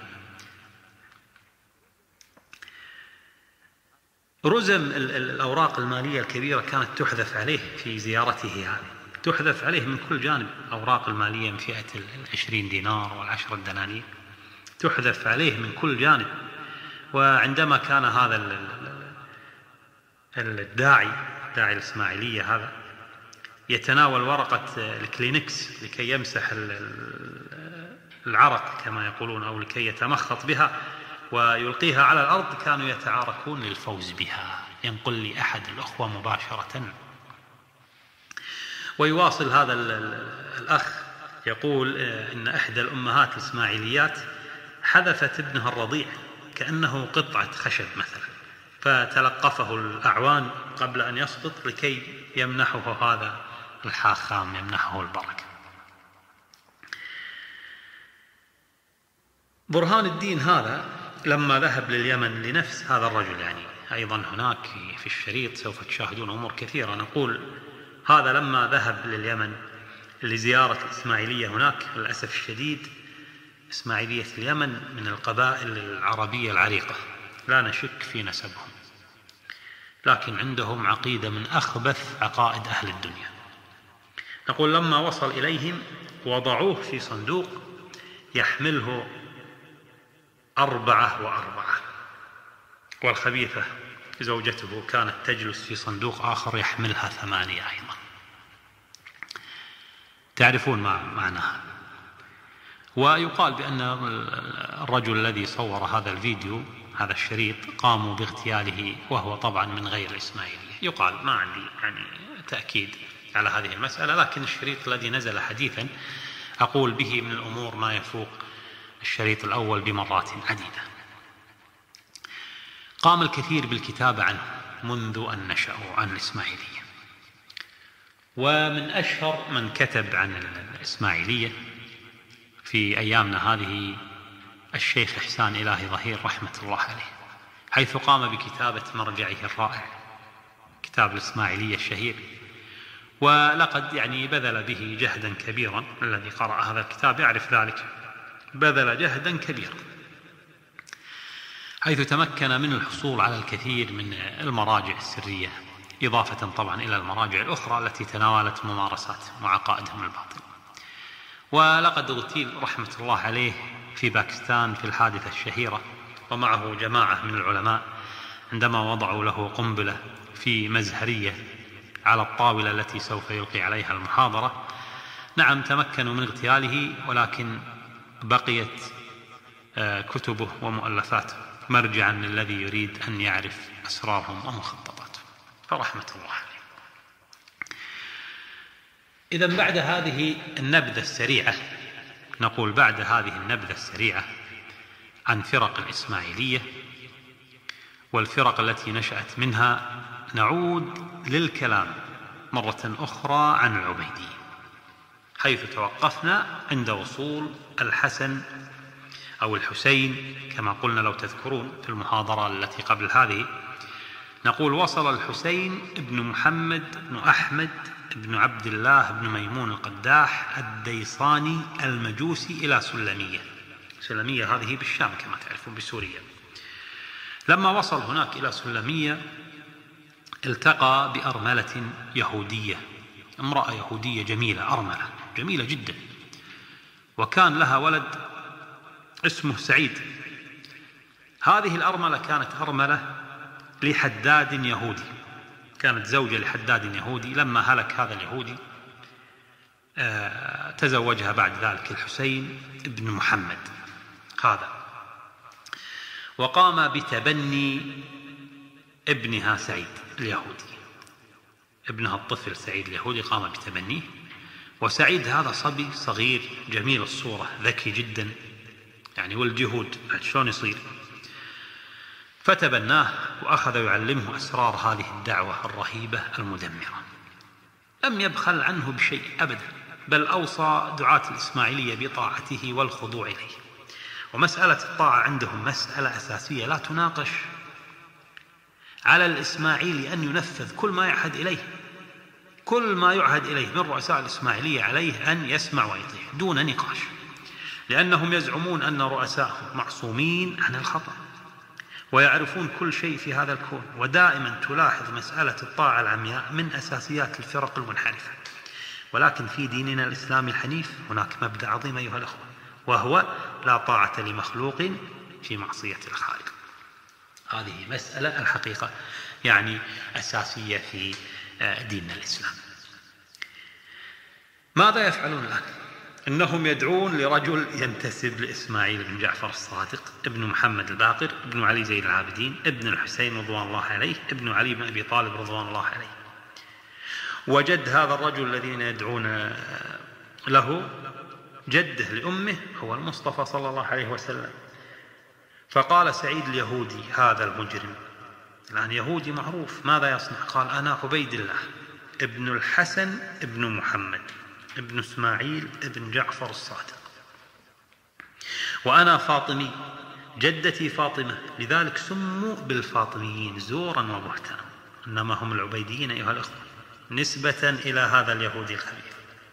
رزم الأوراق المالية الكبيرة كانت تحذف عليه في زيارته هذه، تحذف عليه من كل جانب. أوراق المالية من فئة العشرين دينار والعشرة دنانير تحذف عليه من كل جانب. وعندما كان هذا الداعي داعي الإسماعيلية هذا يتناول ورقة الكلينكس لكي يمسح العرق كما يقولون، أو لكي يتمخط بها ويلقيها على الأرض، كانوا يتعاركون للفوز بها. ينقل لي أحد الأخوة مباشرة. ويواصل هذا الأخ يقول إن إحدى الأمهات الإسماعيليات حذفت ابنها الرضيع كأنه قطعة خشب مثلا، فتلقفه الأعوان قبل أن يسقط لكي يمنحه هذا الحاخام، يمنحه البركة. برهان الدين هذا لما ذهب لليمن لنفس هذا الرجل، يعني أيضا هناك في الشريط سوف تشاهدون أمور كثيرة. نقول هذا لما ذهب لليمن لزيارة الإسماعيلية هناك، للأسف الشديد إسماعيلية اليمن من القبائل العربية العريقة، لا نشك في نسبهم، لكن عندهم عقيدة من أخبث عقائد أهل الدنيا. نقول لما وصل إليهم وضعوه في صندوق يحمله أربعة وأربعة، والخبيثة زوجته كانت تجلس في صندوق آخر يحملها ثمانية أيضا. تعرفون ما معناها. ويقال بأن الرجل الذي صور هذا الفيديو هذا الشريط قاموا باغتياله، وهو طبعا من غير الإسماعيلية. يقال، ما عندي يعني تأكيد على هذه المسألة، لكن الشريط الذي نزل حديثا أقول به من الأمور ما يفوق الشريط الأول بمرات عديدة. قام الكثير بالكتابة عنه منذ أن نشأوا عن الإسماعيلية، ومن أشهر من كتب عن الإسماعيلية في أيامنا هذه الشيخ إحسان إلهي ظهير رحمة الله عليه، حيث قام بكتابة مرجعه الرائع كتاب الإسماعيلية الشهير. ولقد يعني بذل به جهدا كبيرا، الذي قرأ هذا الكتاب يعرف ذلك، بذل جهدا كبيرا حيث تمكن من الحصول على الكثير من المراجع السرية، إضافة طبعا إلى المراجع الأخرى التي تناولت ممارسات وعقائدهم الباطلة. ولقد اغتيل رحمة الله عليه في باكستان في الحادثة الشهيرة، ومعه جماعة من العلماء عندما وضعوا له قنبلة في مزهرية على الطاولة التي سوف يلقي عليها المحاضرة. نعم تمكنوا من اغتياله، ولكن بقيت كتبه ومؤلفاته مرجعا للذي يريد أن يعرف أسرارهم ومخططاتهم، فرحمة الله عليه. إذن بعد هذه النبذة السريعة، نقول بعد هذه النبذة السريعة عن فرق الإسماعيلية والفرق التي نشأت منها، نعود للكلام مرة أخرى عن العبيدية، حيث توقفنا عند وصول الحسن أو الحسين كما قلنا لو تذكرون في المحاضرة التي قبل هذه. نقول وصل الحسين ابن محمد بن أحمد بن عبد الله بن ميمون القداح الديصاني المجوسي إلى سلمية. سلمية هذه بالشام كما تعرفون بسوريا. لما وصل هناك إلى سلمية التقى بأرملة يهودية، امرأة يهودية جميلة، أرملة جميلة جدا، وكان لها ولد اسمه سعيد. هذه الأرملة كانت أرملة لحداد يهودي، كانت زوجة لحداد يهودي. لما هلك هذا اليهودي تزوجها بعد ذلك الحسين ابن محمد هذا، وقام بتبني ابنها سعيد اليهودي، ابنها الطفل سعيد اليهودي قام بتبنيه. وسعيد هذا صبي صغير جميل الصورة، ذكي جدا، يعني والجهود شلون يصير، فتبناه وأخذ يعلمه أسرار هذه الدعوة الرهيبة المدمرة. لم يبخل عنه بشيء أبدا، بل أوصى دعاة الإسماعيلية بطاعته والخضوع إليه. ومسألة الطاعة عندهم مسألة أساسية لا تناقش. على الإسماعيلي أن ينفذ كل ما يعهد إليه، كل ما يعهد إليه من رؤساء الإسماعيلية عليه أن يسمع ويطيع دون نقاش، لأنهم يزعمون أن رؤساءهم معصومين عن الخطأ ويعرفون كل شيء في هذا الكون. ودائما تلاحظ مسألة الطاعة العمياء من أساسيات الفرق المنحرفة. ولكن في ديننا الإسلامي الحنيف هناك مبدأ عظيم أيها الأخوة، وهو لا طاعة لمخلوق في معصية الخالق. هذه مسألة الحقيقة يعني أساسية في ديننا الإسلامي. ماذا يفعلون الآن؟ إنهم يدعون لرجل ينتسب لإسماعيل بن جعفر الصادق ابن محمد الباقر ابن علي زين العابدين ابن الحسين رضوان الله عليه ابن علي بن أبي طالب رضوان الله عليه. وجد هذا الرجل الذين يدعون له جده لأمه هو المصطفى صلى الله عليه وسلم. فقال سعيد اليهودي هذا المجرم الآن يهودي معروف ماذا يصنع؟ قال أنا عبيد الله ابن الحسن ابن محمد ابن إسماعيل ابن جعفر الصادق، وأنا فاطمي، جدتي فاطمة، لذلك سموا بالفاطميين زورا وبهتانا، إنما هم العبيديين أيها الأخوة نسبة إلى هذا اليهودي الخبيث.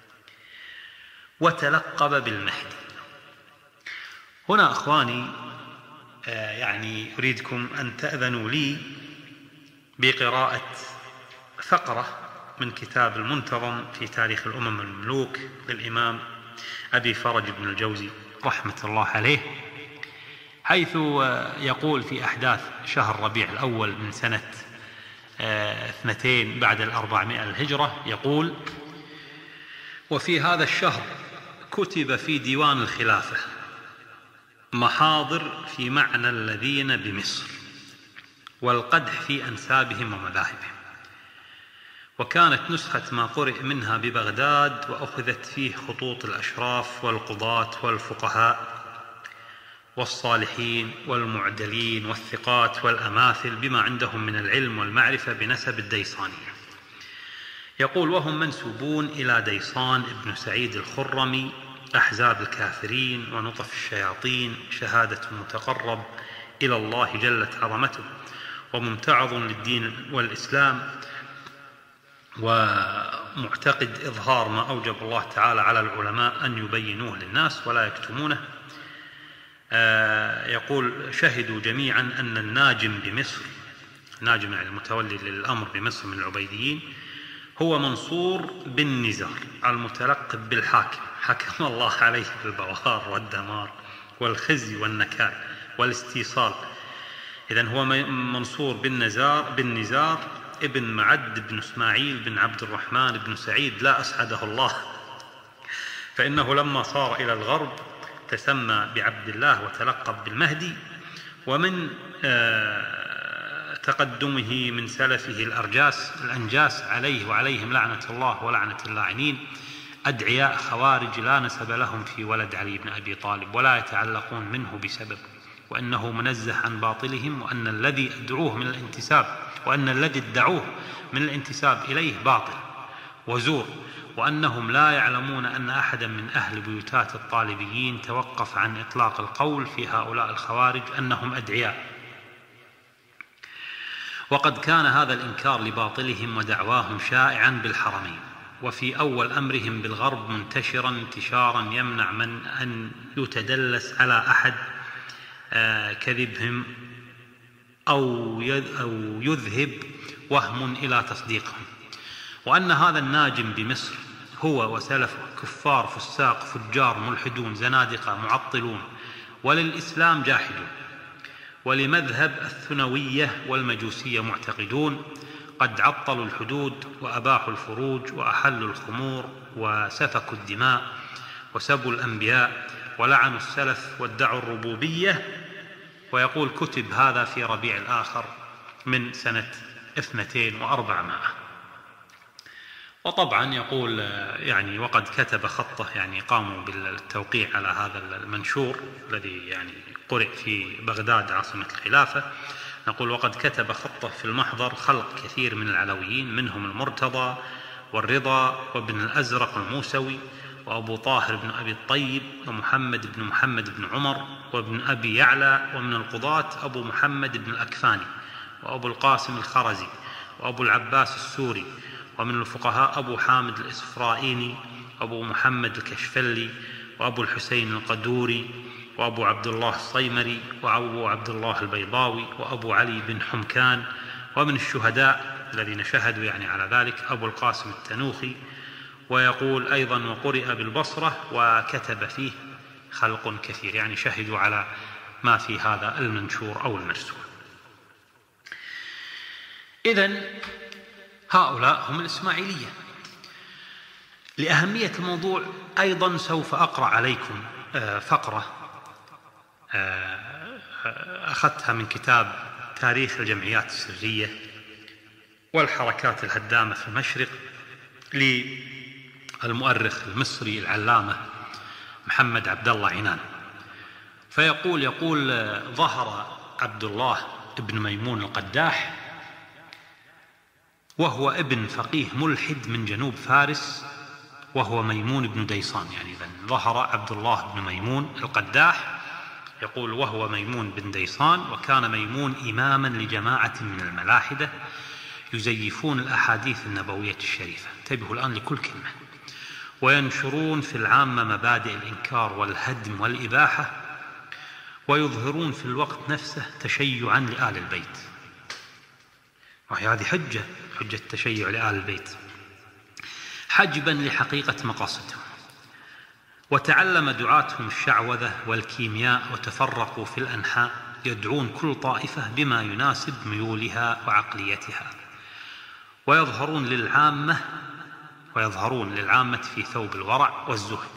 وتلقب بالمهدي. هنا أخواني يعني أريدكم أن تأذنوا لي بقراءة فقرة من كتاب المنتظم في تاريخ الأمم والملوك للإمام أبي فرج بن الجوزي رحمة الله عليه، حيث يقول في أحداث شهر ربيع الأول من سنة اثنتين بعد الأربعمائة الهجرة، يقول: وفي هذا الشهر كتب في ديوان الخلافة محاضر في معنى الذين بمصر والقدح في أنسابهم ومذاهبهم، وكانت نسخة ما قرئ منها ببغداد وأخذت فيه خطوط الأشراف والقضاة والفقهاء والصالحين والمعدلين والثقات والأماثل بما عندهم من العلم والمعرفة بنسب الديصانية. يقول: وهم منسوبون إلى ديصان ابن سعيد الخرمي، أحزاب الكافرين ونطف الشياطين، شهادة متقرب إلى الله جلت عظمته وممتعض للدين والإسلام، ومعتقد إظهار ما أوجب الله تعالى على العلماء أن يبينوه للناس ولا يكتمونه. يقول: شهدوا جميعا أن الناجم بمصر، ناجم يعني المتولي للأمر بمصر من العبيديين، هو منصور بن نزار المتلقب بالحاكم، حكم الله عليه بالبوار والدمار والخزي والنكال والاستيصال. إذن هو منصور بن نزار بن نزار ابن معد بن إسماعيل بن عبد الرحمن بن سعيد لا أسعده الله، فإنه لما صار إلى الغرب تسمى بعبد الله وتلقب بالمهدي. ومن تقدمه من سلفه الأرجاس الأنجاس عليه وعليهم لعنة الله ولعنة اللاعنين أدعياء خوارج لا نسب لهم في ولد علي بن أبي طالب ولا يتعلقون منه بسبب، وأنه منزه عن باطلهم، وأن الذي أدعوه من الانتساب وأن الذي ادعوه من الانتساب إليه باطل وزور، وأنهم لا يعلمون أن أحدا من أهل بيوتات الطالبيين توقف عن إطلاق القول في هؤلاء الخوارج أنهم أدعياء. وقد كان هذا الإنكار لباطلهم ودعواهم شائعا بالحرمين، وفي أول أمرهم بالغرب منتشرا انتشارا يمنع من أن يتدلس على أحد كذبهم أو يذهب وهم إلى تصديقهم، وأن هذا الناجم بمصر هو وسلفه كفار فساق فجار ملحدون زنادقة معطلون وللإسلام جاحدون، ولمذهب الثنوية والمجوسية معتقدون، قد عطلوا الحدود وأباحوا الفروج وأحلوا الخمور وسفكوا الدماء وسبوا الأنبياء ولعنوا السلف وادعوا الربوبية. ويقول كتب هذا في ربيع الآخر من سنة اثنتين وأربعمائة. وطبعا يقول يعني وقد كتب خطه، يعني قاموا بالتوقيع على هذا المنشور الذي يعني قرئ في بغداد عاصمة الخلافة. نقول وقد كتب خطه في المحضر خلق كثير من العلويين، منهم المرتضى والرضا وابن الأزرق الموسوي وأبو طاهر بن أبي الطيب ومحمد بن محمد بن عمر وابن أبي يعلى، ومن القضاة أبو محمد بن الأكفاني وأبو القاسم الخرزي وأبو العباس السوري، ومن الفقهاء أبو حامد الإسفرائيني وأبو محمد الكشفلي وأبو الحسين القدوري وأبو عبد الله الصيمري وأبو عبد الله البيضاوي وأبو علي بن حمكان، ومن الشهداء الذين شهدوا يعني على ذلك أبو القاسم التنوخي. ويقول أيضا وقرئ بالبصرة وكتب فيه خلق كثير، يعني شهدوا على ما في هذا المنشور أو المرسول. إذن هؤلاء هم الإسماعيلية. لأهمية الموضوع أيضا سوف أقرأ عليكم فقرة أخذتها من كتاب تاريخ الجمعيات السرية والحركات الهدامة في المشرق للمؤرخ المصري العلامة محمد عبد الله عنان. فيقول يقول ظهر عبد الله ابن ميمون القداح وهو ابن فقيه ملحد من جنوب فارس، وهو ميمون بن ديصان. يعني إذن ظهر عبد الله بن ميمون القداح، يقول وهو ميمون بن ديصان، وكان ميمون إماما لجماعة من الملاحدة يزيفون الأحاديث النبوية الشريفة، انتبهوا الآن لكل كلمة، وينشرون في العامة مبادئ الإنكار والهدم والإباحة، ويظهرون في الوقت نفسه تشيعا لآل البيت. وهي هذه حجة حجة التشيع لآل البيت حجبا لحقيقة مقاصدهم. وتعلم دعاتهم الشعوذة والكيمياء وتفرقوا في الأنحاء يدعون كل طائفة بما يناسب ميولها وعقليتها، ويظهرون للعامة ويظهرون للعامة في ثوب الورع والزهد.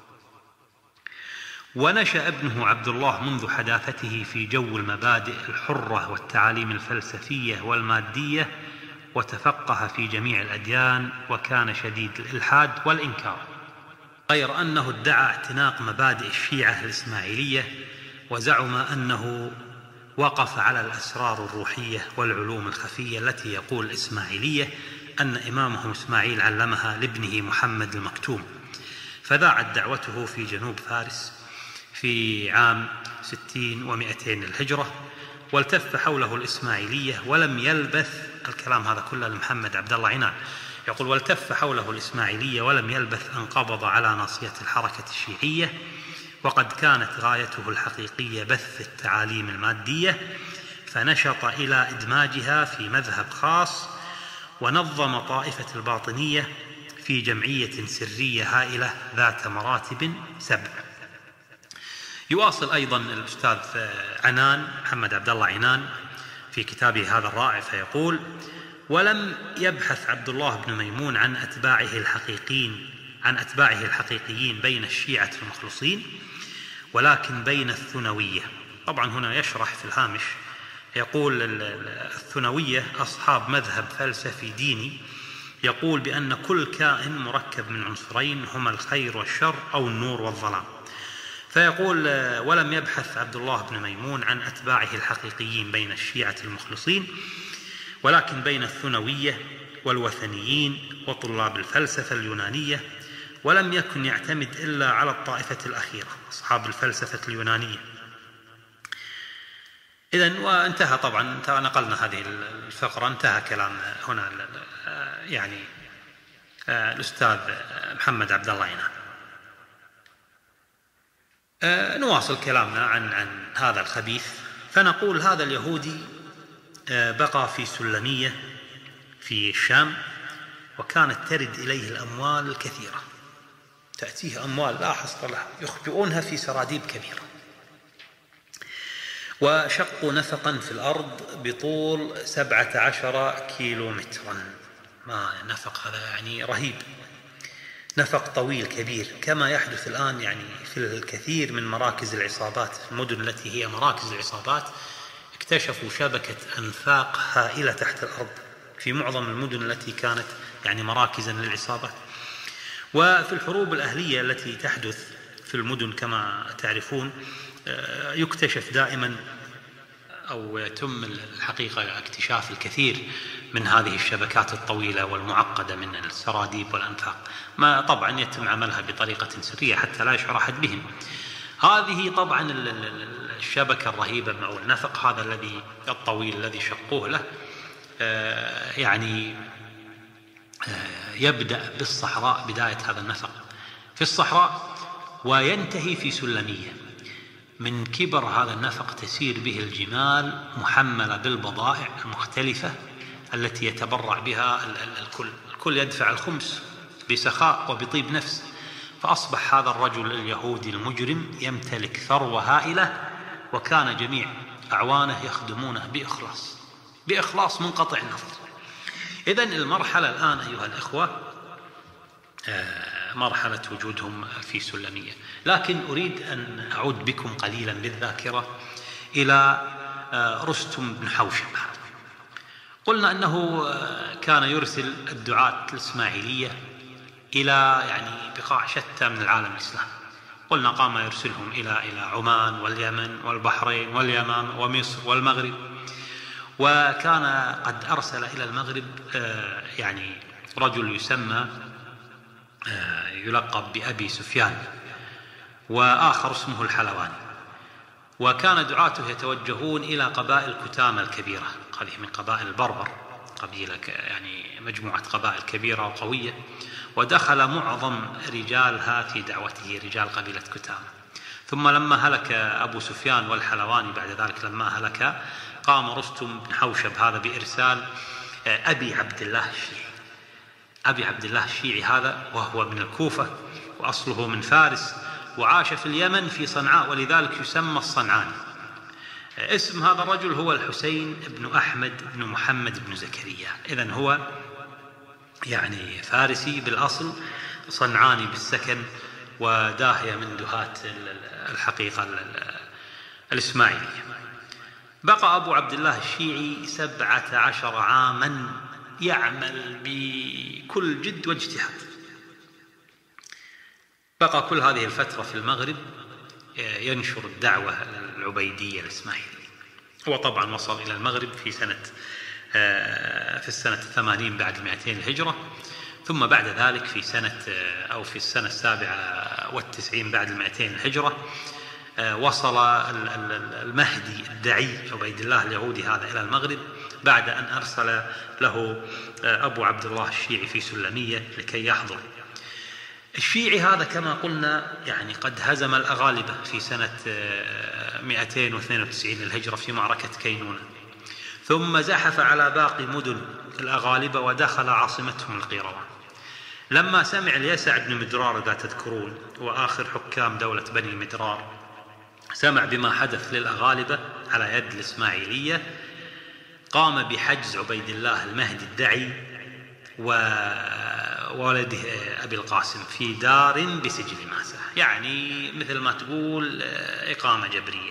ونشأ ابنه عبد الله منذ حداثته في جو المبادئ الحرة والتعاليم الفلسفية والمادية، وتفقه في جميع الأديان، وكان شديد الإلحاد والإنكار، غير أنه ادعى اعتناق مبادئ الشيعة الإسماعيلية، وزعم أنه وقف على الأسرار الروحية والعلوم الخفية التي يقول الإسماعيلية أن إمامهم إسماعيل علمها لابنه محمد المكتوم. فذاعت دعوته في جنوب فارس في عام ستين ومئتين الهجرة، والتف حوله الإسماعيلية ولم يلبث، الكلام هذا كله لمحمد عبد الله عنان، يقول والتف حوله الإسماعيلية ولم يلبث أن قبض على ناصية الحركة الشيعية، وقد كانت غايته الحقيقية بث التعاليم المادية، فنشط إلى إدماجها في مذهب خاص، ونظم طائفة الباطنية في جمعية سرية هائلة ذات مراتب سبع. يواصل أيضا الأستاذ عنان محمد عبد الله عنان في كتابه هذا الرائع فيقول: ولم يبحث عبد الله بن ميمون عن أتباعه الحقيقيين عن أتباعه الحقيقيين بين الشيعة المخلصين، ولكن بين الثنوية. طبعا هنا يشرح في الهامش يقول الثنوية أصحاب مذهب فلسفي ديني يقول بأن كل كائن مركب من عنصرين هما الخير والشر أو النور والظلام. فيقول ولم يبحث عبد الله بن ميمون عن أتباعه الحقيقيين بين الشيعة المخلصين، ولكن بين الثنوية والوثنيين وطلاب الفلسفة اليونانية، ولم يكن يعتمد إلا على الطائفة الأخيرة أصحاب الفلسفة اليونانية. إذن وانتهى طبعا نقلنا هذه الفقرة، انتهى كلام هنا يعني الأستاذ محمد عبد الله عنان. نواصل كلامنا عن عن هذا الخبيث، فنقول هذا اليهودي بقى في سلمية في الشام، وكانت ترد إليه الأموال الكثيرة، تأتيه أموال لا حصر لها، يخبئونها في سراديب كبيرة. وشقوا نفقا في الأرض بطول سبعة عشر كيلو مترا. ما نفق هذا يعني رهيب، نفق طويل كبير، كما يحدث الآن يعني في الكثير من مراكز العصابات، المدن التي هي مراكز العصابات اكتشفوا شبكة أنفاق هائلة تحت الأرض في معظم المدن التي كانت يعني مراكزا للعصابات. وفي الحروب الأهلية التي تحدث في المدن كما تعرفون يكتشف دائما أو يتم الحقيقة اكتشاف الكثير من هذه الشبكات الطويلة والمعقدة من السراديب والأنفاق، ما طبعا يتم عملها بطريقة سرية حتى لا يشعر أحد بهم. هذه طبعا الشبكة الرهيبة أو النفق هذا الذي الطويل الذي شقوه له يعني يبدأ بالصحراء، بداية هذا النفق في الصحراء وينتهي في سلمية. من كبر هذا النفق تسير به الجمال محملة بالبضائع المختلفة التي يتبرع بها الكل، الكل يدفع الخمس بسخاء وبطيب نفس. فأصبح هذا الرجل اليهودي المجرم يمتلك ثروة هائلة، وكان جميع أعوانه يخدمونه بإخلاص بإخلاص منقطع النظر. إذن المرحلة الآن أيها الإخوة مرحلة وجودهم في سلمية. لكن أريد أن أعود بكم قليلا بالذاكرة إلى رستم بن حوشب. قلنا أنه كان يرسل الدعاة الإسماعيلية إلى يعني بقاع شتى من العالم الإسلامي. قلنا قام يرسلهم إلى إلى عمان واليمن والبحرين واليمن ومصر والمغرب، وكان قد أرسل إلى المغرب يعني رجل يسمى يلقب بأبي سفيان، وآخر اسمه الحلواني. وكان دعاته يتوجهون إلى قبائل كتامة الكبيرة، هذه من قبائل البربر، قبيلة يعني مجموعة قبائل كبيرة وقوية، ودخل معظم رجالها في دعوته، رجال قبيلة كتامة. ثم لما هلك أبو سفيان والحلواني بعد ذلك لما هلك، قام رستم بن حوشب هذا بإرسال أبي عبد الله الشيعي. أبي عبد الله الشيعي هذا وهو من الكوفة وأصله من فارس، وعاش في اليمن في صنعاء، ولذلك يسمى الصنعاني. اسم هذا الرجل هو الحسين بن أحمد بن محمد بن زكريا. إذن هو يعني فارسي بالأصل، صنعاني بالسكن، وداهية من دهات الحقيقة الإسماعيلية. بقى أبو عبد الله الشيعي سبعة عشر عاما يعمل بكل جد واجتهاد. بقى كل هذه الفترة في المغرب ينشر الدعوة العبيدية الإسماعيلية. هو طبعا وصل إلى المغرب في سنة في السنة الثمانين بعد المئتين الهجرة، ثم بعد ذلك في سنة أو في السنة السابعة والتسعين بعد المئتين الهجرة وصل المهدي الدعي عبيد الله اليهودي هذا إلى المغرب، بعد أن أرسل له أبو عبد الله الشيعي في سلمية لكي يحضر. الشيعي هذا كما قلنا يعني قد هزم الأغالبة في سنة مئتين واثنين وتسعين للهجرة في معركة كينونة، ثم زحف على باقي مدن الأغالبة ودخل عاصمتهم القيروان. لما سمع اليسع بن مدرار إذا تذكرون، وآخر حكام دولة بني مدرار، سمع بما حدث للأغالبة على يد الإسماعيلية، قام بحجز عبيد الله المهدي الدعي ولده أبي القاسم في دار بسجل ماسة، يعني مثل ما تقول إقامة جبرية.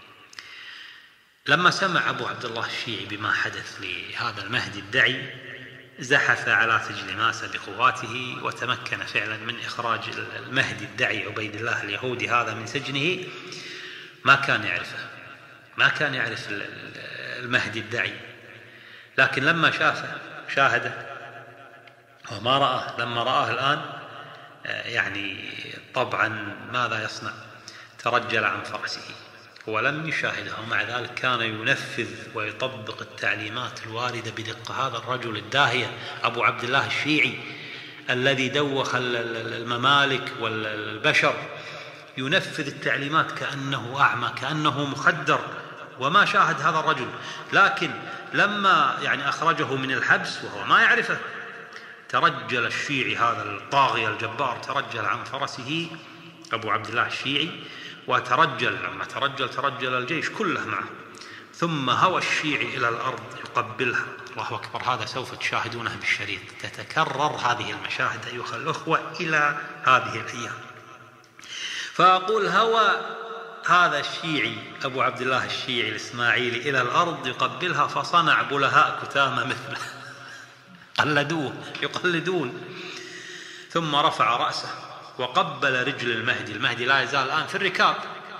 لما سمع أبو عبد الله الشيعي بما حدث لهذا المهدي الدعي زحف على سجل ماسة بقواته، وتمكن فعلا من إخراج المهدي الدعي عبيد الله اليهودي هذا من سجنه. ما كان يعرفه، ما كان يعرف المهدي الدعي، لكن لما شافه شاهده وما رآه، لما رآه الآن يعني طبعا ماذا يصنع؟ ترجل عن فرسه ولم يشاهده، ومع ذلك كان ينفذ ويطبق التعليمات الواردة بدقة. هذا الرجل الداهية أبو عبد الله الشيعي الذي دوخ الممالك والبشر ينفذ التعليمات كأنه أعمى، كأنه مخدر، وما شاهد هذا الرجل. لكن لما يعني أخرجه من الحبس وهو ما يعرفه، ترجل الشيعي هذا الطاغية الجبار، ترجل عن فرسه أبو عبد الله الشيعي، وترجل لما ترجل ترجل الجيش كله معه، ثم هوى الشيعي إلى الأرض يقبلها. الله أكبر، هذا سوف تشاهدونه بالشريط، تتكرر هذه المشاهد أيها الأخوة إلى هذه الأيام. فأقول هوى هذا الشيعي أبو عبد الله الشيعي الإسماعيلي إلى الأرض يقبلها، فصنع بلهاء كتامة مثله قلدوه يقلدون. ثم رفع رأسه وقبل رجل المهدي، المهدي لا يزال الآن في الركاب،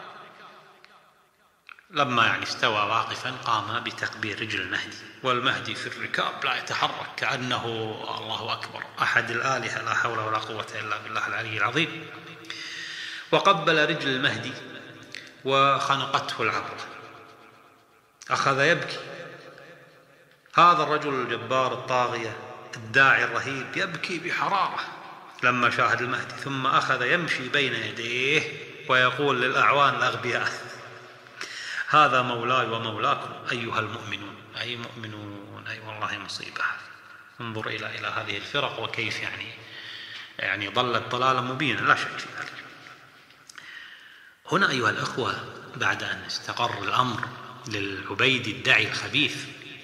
لما يعني استوى واقفا قام بتقبيل رجل المهدي، والمهدي في الركاب لا يتحرك كأنه الله أكبر أحد الآلهة، لا حول ولا قوة إلا بالله العلي العظيم. وقبل رجل المهدي وخنقته العبرة، أخذ يبكي. هذا الرجل الجبار الطاغية الداعي الرهيب يبكي بحرارة لما شاهد المهدي، ثم أخذ يمشي بين يديه ويقول للأعوان الأغبياء هذا مولاي ومولاكم أيها المؤمنون. أي مؤمنون؟ أي والله مصيبة. انظر إلى إلى هذه الفرق وكيف يعني يعني ضلت ضلالا مبينا، لا شك في ذلك. هنا أيها الأخوة بعد أن استقر الأمر للعبيد الداعي الخبيث،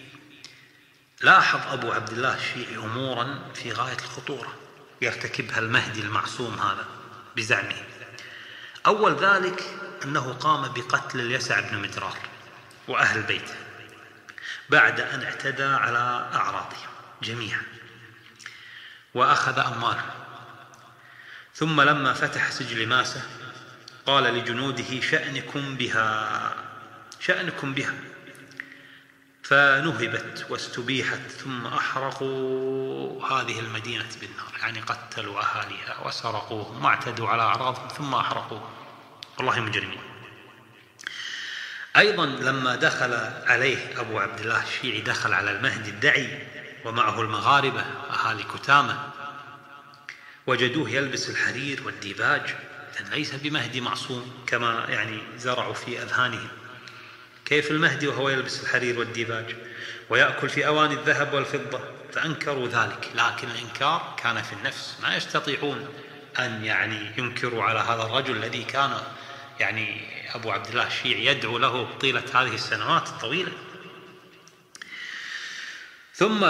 لاحظ أبو عبد الله الشيعي أمورا في غاية الخطورة يرتكبها المهدي المعصوم هذا بزعمه. أول ذلك أنه قام بقتل اليسع بن مدرار وأهل بيته بعد أن اعتدى على أعراضهم جميعا وأخذ أموالهم. ثم لما فتح سجل ماسة قال لجنوده شأنكم بها شأنكم بها، فنهبت واستبيحت، ثم أحرقوا هذه المدينة بالنار، يعني قتلوا أهاليها وسرقوهم واعتدوا على أعراضهم ثم أحرقوهم، والله مجرمين. أيضا لما دخل عليه أبو عبد الله الشيعي، دخل على المهدي الدعي ومعه المغاربة أهالي كتامة، وجدوه يلبس الحرير والديباج، إذن ليس بمهدي معصوم كما يعني زرعوا في أذهانهم. كيف المهدي وهو يلبس الحرير والديباج ويأكل في أواني الذهب والفضة؟ فأنكروا ذلك، لكن الإنكار كان في النفس، ما يستطيعون أن يعني ينكروا على هذا الرجل الذي كان يعني أبو عبد الله الشيعي يدعو له طيلة هذه السنوات الطويلة. ثم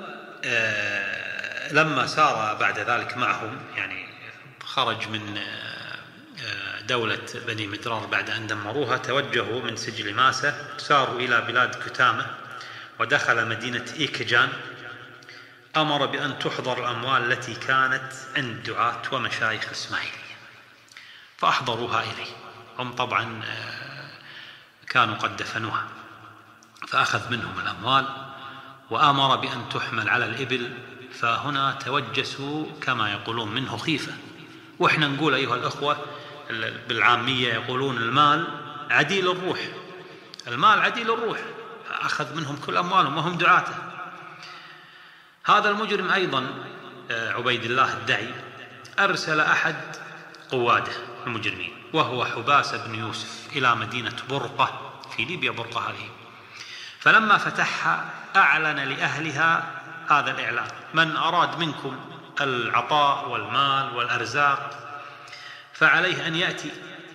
آه لما سار بعد ذلك معهم، يعني خرج من دولة بني مدرار بعد أن دمروها، توجهوا من سجل ماسة، ساروا إلى بلاد كتامة ودخل مدينة إيكجان. أمر بأن تحضر الأموال التي كانت عند دعاة ومشايخ الإسماعيلية، فأحضروها إليه. هم طبعا كانوا قد دفنوها، فأخذ منهم الأموال وأمر بأن تحمل على الإبل. فهنا توجسوا كما يقولون منه خيفة، وإحنا نقول أيها الأخوة بالعامية يقولون المال عديل الروح، المال عديل الروح. أخذ منهم كل أموالهم وهم دعاته. هذا المجرم أيضا عبيد الله الدعي أرسل أحد قواده المجرمين وهو حباس بن يوسف إلى مدينة برقة في ليبيا، برقة هذه. فلما فتحها أعلن لأهلها هذا الإعلان: من أراد منكم العطاء والمال والأرزاق فعليه أن يأتي.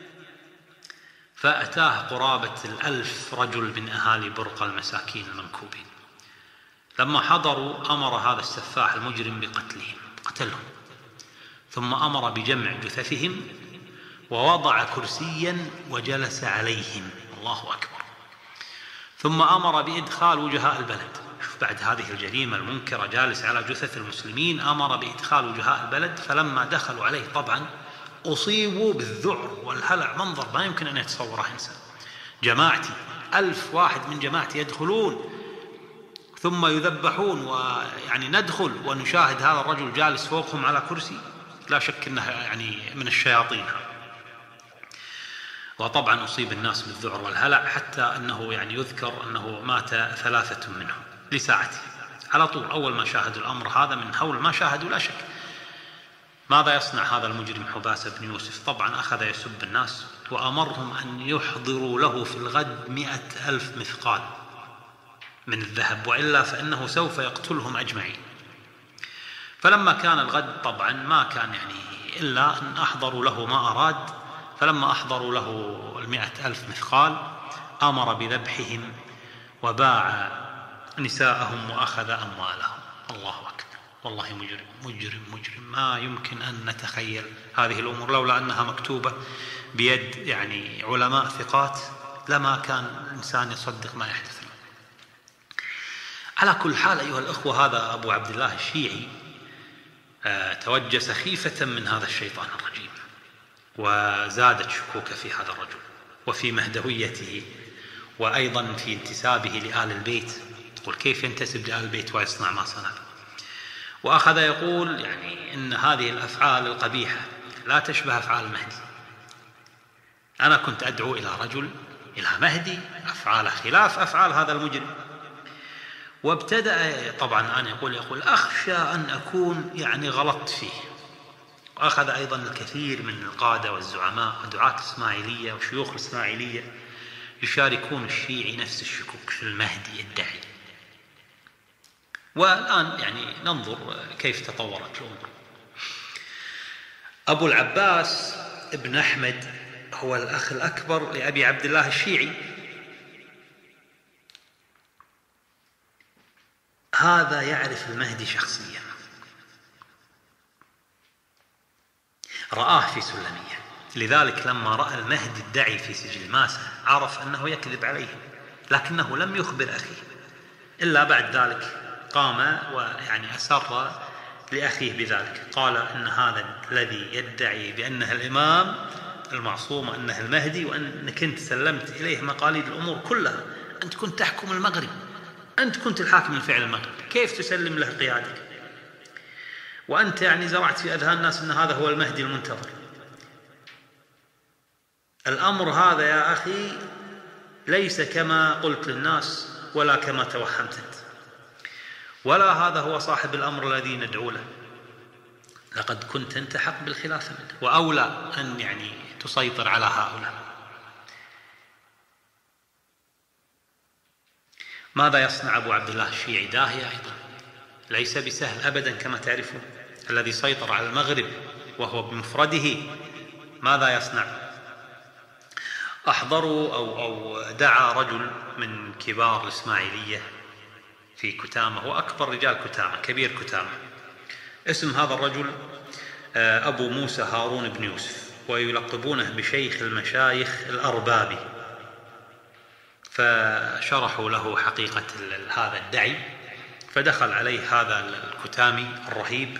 فأتاه قرابة الألف رجل من أهالي برقة المساكين المنكوبين. لما حضروا أمر هذا السفاح المجرم بقتلهم، اقتلهم. ثم أمر بجمع جثثهم ووضع كرسيا وجلس عليهم. الله أكبر. ثم أمر بإدخال وجهاء البلد. بعد هذه الجريمة المنكرة جالس على جثث المسلمين، أمر بإدخال وجهاء البلد. فلما دخلوا عليه طبعا أصيبوا بالذعر والهلع، منظر ما يمكن أن يتصوره إنسان. جماعتي ألف واحد من جماعتي يدخلون ثم يذبحون، ويعني ندخل ونشاهد هذا الرجل جالس فوقهم على كرسي، لا شك أنه يعني من الشياطين. وطبعا أصيب الناس بالذعر والهلع، حتى أنه يعني يذكر أنه مات ثلاثة منهم لساعته على طول. أول ما شاهدوا الأمر هذا من حول ما شاهدوا لا شك. ماذا يصنع هذا المجرم حباسة بن يوسف؟ طبعا أخذ يسب الناس وأمرهم أن يحضروا له في الغد مئة ألف مثقال من الذهب، وإلا فإنه سوف يقتلهم أجمعين. فلما كان الغد طبعا ما كان يعني إلا أن أحضروا له ما أراد. فلما أحضروا له المئة ألف مثقال أمر بذبحهم وباع نساءهم وأخذ أموالهم. الله أكبر. والله مجرم مجرم مجرم، ما يمكن أن نتخيل هذه الأمور. لولا أنها مكتوبة بيد يعني علماء ثقات لما كان الإنسان يصدق ما يحدث له. على كل حال أيها الأخوة، هذا أبو عبد الله الشيعي توجس خيفة من هذا الشيطان الرجيم، وزادت شكوك في هذا الرجل وفي مهدويته، وأيضا في انتسابه لآل البيت. يقول كيف ينتسب لآل البيت ويصنع ما صنع؟ وأخذ يقول يعني إن هذه الأفعال القبيحة لا تشبه أفعال المهدي. أنا كنت أدعو إلى رجل، إلى مهدي، أفعال خلاف أفعال هذا المجرم. وابتدأ طبعا الآن يقول يقول أخشى أن أكون يعني غلطت فيه. وأخذ أيضا الكثير من القادة والزعماء ودعاة الإسماعيلية وشيوخ الإسماعيلية يشاركون الشيعي نفس الشكوك في المهدي الداعي. والآن يعني ننظر كيف تطورت الأمور. أبو العباس ابن أحمد هو الأخ الأكبر لأبي عبد الله الشيعي. هذا يعرف المهدي شخصيا، رآه في سلمية. لذلك لما رأى المهدي الدعي في سجل ماسة عرف أنه يكذب عليه، لكنه لم يخبر أخيه. إلا بعد ذلك قام ويعني أسر لأخيه بذلك، قال إن هذا الذي يدعي بأنه الإمام المعصوم أنه المهدي، وأنك أنت سلمت إليه مقاليد الأمور كلها، أنت كنت تحكم المغرب، أنت كنت الحاكم الفعل المغرب، كيف تسلم له قيادك؟ وأنت يعني زرعت في أذهان الناس أن هذا هو المهدي المنتظر. الأمر هذا يا أخي ليس كما قلت للناس ولا كما توهمت أنت، ولا هذا هو صاحب الأمر الذي ندعو له. لقد كنت أنت حق بالخلافة منه، وأولى أن يعني تسيطر على هؤلاء. ماذا يصنع أبو عبد الله الشيعي؟ داهية أيضا، ليس بسهل أبدا كما تعرفون. الذي سيطر على المغرب وهو بمفرده ماذا يصنع؟ أحضروا أو, أو دعا رجل من كبار الإسماعيلية في كتامة، هو أكبر رجال كتامة، كبير كتامة. اسم هذا الرجل أبو موسى هارون بن يوسف، ويلقبونه بشيخ المشايخ الأربابي. فشرحوا له حقيقة هذا الدعي، فدخل عليه هذا الكتامي الرهيب،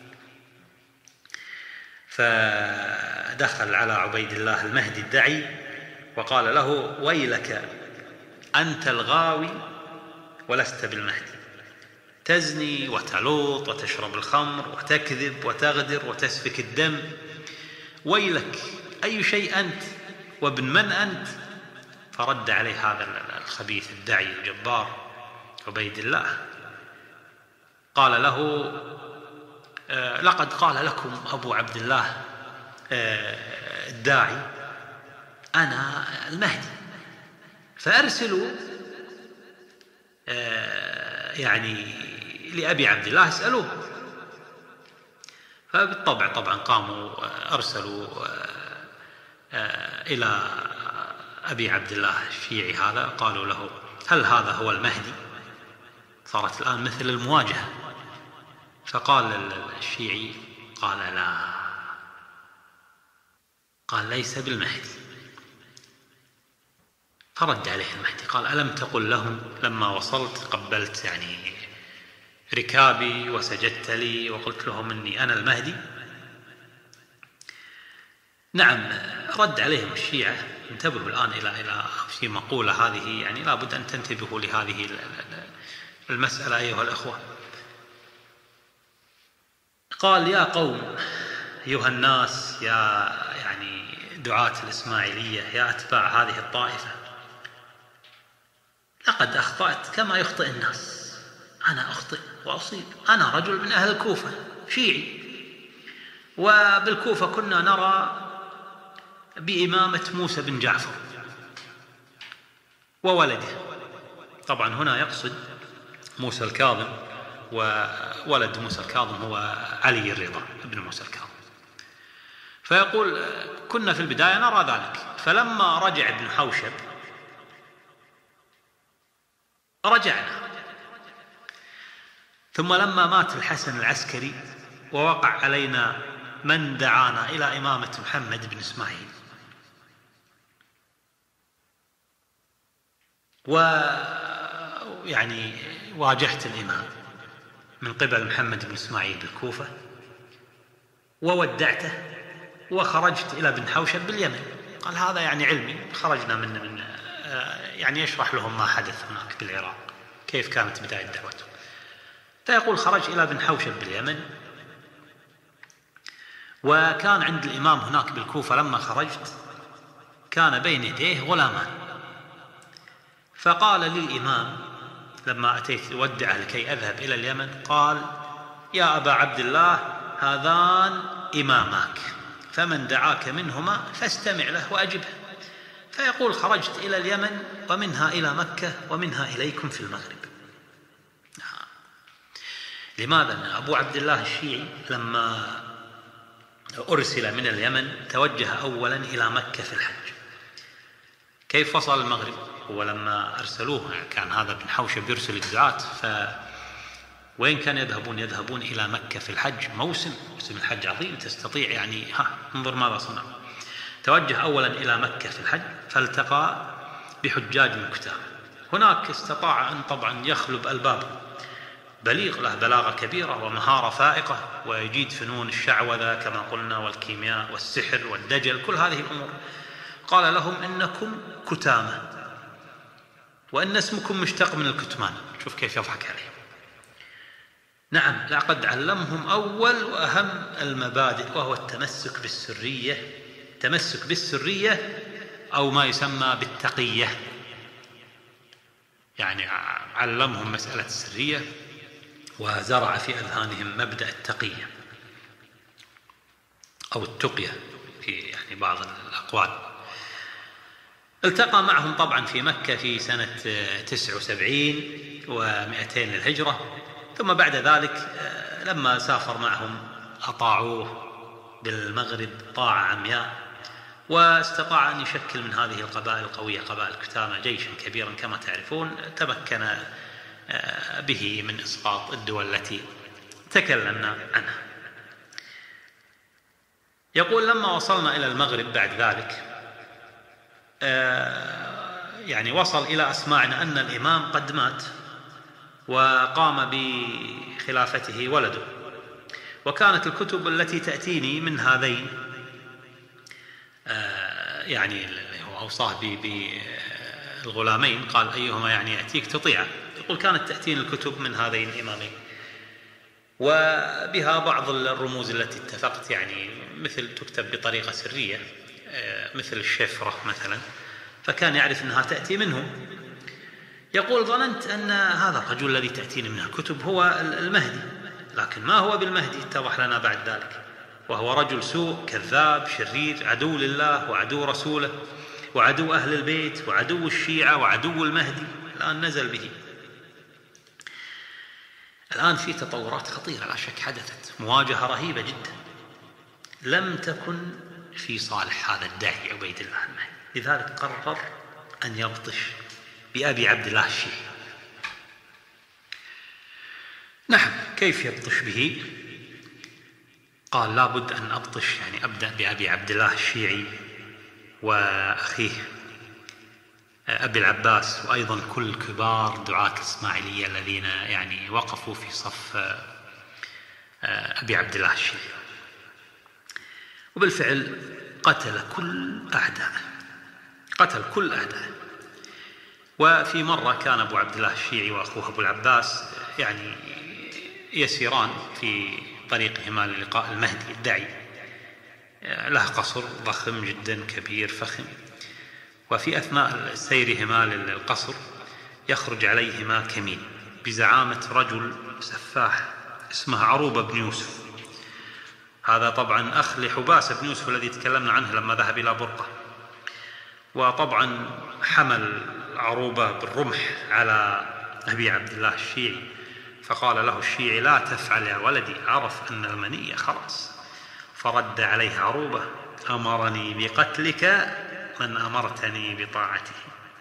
فدخل على عبيد الله المهدي الدعي وقال له ويلك أنت الغاوي ولست بالمهدي، تزني وتلوط وتشرب الخمر وتكذب وتغدر وتسفك الدم، ويلك أي شيء أنت وابن من أنت؟ فرد عليه هذا الخبيث الداعي الجبار عبيد الله، قال له آه لقد قال لكم أبو عبد الله آه الداعي أنا المهدي، فأرسلوا آه يعني لأبي عبد الله اسألوه. فبالطبع طبعا قاموا أرسلوا آه إلى أبي عبد الله الشيعي هذا، قالوا له هل هذا هو المهدي؟ صارت الآن مثل المواجهة، فقال الشيعي قال لا، قال ليس بالمهدي. فرد عليه المهدي قال ألم تقل لهم لما وصلت قبلت يعني ركابي وسجدت لي وقلت لهم إني أنا المهدي؟ نعم، رد عليهم الشيعة. انتبهوا الآن إلى إلى في مقولة هذه، يعني لا بد أن تنتبهوا لهذه المسألة أيها الأخوة. قال يا قوم أيها الناس، يا يعني دعاة الإسماعيلية، يا أتباع هذه الطائفة، لقد أخطأت كما يخطئ الناس. أنا أخطئ وأصيب، أنا رجل من أهل الكوفة شيعي، وبالكوفة كنا نرى بإمامة موسى بن جعفر وولده. طبعا هنا يقصد موسى الكاظم، وولد موسى الكاظم هو علي الرضا ابن موسى الكاظم. فيقول كنا في البداية نرى ذلك، فلما رجع ابن حوشب رجعنا، ثم لما مات الحسن العسكري ووقع علينا من دعانا إلى إمامة محمد بن إسماعيل، ويعني واجهت الإمام من قبل محمد بن إسماعيل بالكوفة وودعته وخرجت إلى بن حوشب باليمن. قال هذا يعني علمي، خرجنا من من يعني يشرح لهم ما حدث هناك بالعراق، كيف كانت بداية دعوته. فيقول خرج إلى بن حوشب باليمن، وكان عند الإمام هناك بالكوفة لما خرجت كان بين يديه غلامان. فقال للإمام لما أتيت أودعه لكي أذهب إلى اليمن، قال يا أبا عبد الله هذان إماماك، فمن دعاك منهما فاستمع له وأجبه. فيقول خرجت إلى اليمن ومنها إلى مكة ومنها إليكم في المغرب. لماذا؟ أبو عبد الله الشيعي لما أرسل من اليمن توجه أولا إلى مكة في الحج. كيف وصل المغرب؟ هو لما أرسلوه كان هذا بن حوشب يرسل الدعاة، فوين كان يذهبون؟ يذهبون إلى مكة في الحج، موسم موسم الحج عظيم، تستطيع يعني ها انظر ماذا صنع. توجه أولا إلى مكة في الحج، فالتقى بحجاج من كتاب. هناك استطاع أن طبعا يخلب الباب، بليغ له بلاغة كبيرة ومهارة فائقة، ويجيد فنون الشعوذة كما قلنا والكيمياء والسحر والدجل، كل هذه الأمور. قال لهم إنكم كتامة، وإن اسمكم مشتق من الكتمان. شوف كيف يضحك عليهم. نعم، لقد علمهم أول وأهم المبادئ، وهو التمسك بالسرية، التمسك بالسرية أو ما يسمى بالتقية. يعني علمهم مسألة السرية وزرع في أذهانهم مبدأ التقية أو التقية في يعني بعض الأقوال. التقى معهم طبعا في مكة في سنة تسع وسبعين ومئتين للهجرة، ثم بعد ذلك لما سافر معهم أطاعوه بالمغرب طاعة عمياء، واستطاع أن يشكل من هذه القبائل القوية قبائل كتامة جيشا كبيرا كما تعرفون، تمكن به من إسقاط الدول التي تكلمنا عنها. يقول لما وصلنا إلى المغرب بعد ذلك يعني وصل إلى أسماعنا أن الإمام قد مات وقام بخلافته ولده، وكانت الكتب التي تأتيني من هذين يعني هو أوصاه بالغلامين، قال أيهما يعني يأتيك تطيعه. يقول كانت تأتيني الكتب من هذين الإمامين، وبها بعض الرموز التي اتفقت، يعني مثل تكتب بطريقة سرية مثل الشفرة مثلا، فكان يعرف أنها تأتي منه. يقول ظننت أن هذا الرجل الذي تأتيني من الكتب هو المهدي، لكن ما هو بالمهدي اتضح لنا بعد ذلك، وهو رجل سوء كذاب شرير، عدو لله وعدو رسوله وعدو أهل البيت وعدو الشيعة وعدو المهدي. الآن نزل به. الآن في تطورات خطيرة لا شك حدثت، مواجهة رهيبة جدا لم تكن في صالح هذا الداعي عبيد الله المهدي، لذلك قرر أن يبطش بأبي عبد الله الشيعي. نعم. كيف يبطش به؟ قال لابد أن أبطش، يعني أبدأ بأبي عبد الله الشيعي وأخيه أبي العباس، وأيضا كل كبار دعاة الإسماعيلية الذين يعني وقفوا في صف أبي عبد الله الشيعي. وبالفعل قتل كل أعدائه، قتل كل أعدائه. وفي مرة كان أبو عبد الله الشيعي وأخوه أبو العباس يعني يسيران في طريقهما للقاء المهدي الداعي، له قصر ضخم جدا كبير فخم، وفي أثناء سيرهما للقصر يخرج عليهما كمين بزعامة رجل سفاح اسمه عروبة بن يوسف. هذا طبعا أخ لحباس بن يوسف الذي تكلمنا عنه لما ذهب إلى برقة. وطبعا حمل عروبة بالرمح على أبي عبد الله الشيعي، فقال له الشيعي: لا تفعل يا ولدي، عرف أن المنية خلاص. فرد عليه عروبة: أمرني بقتلك من أمرتني بطاعته.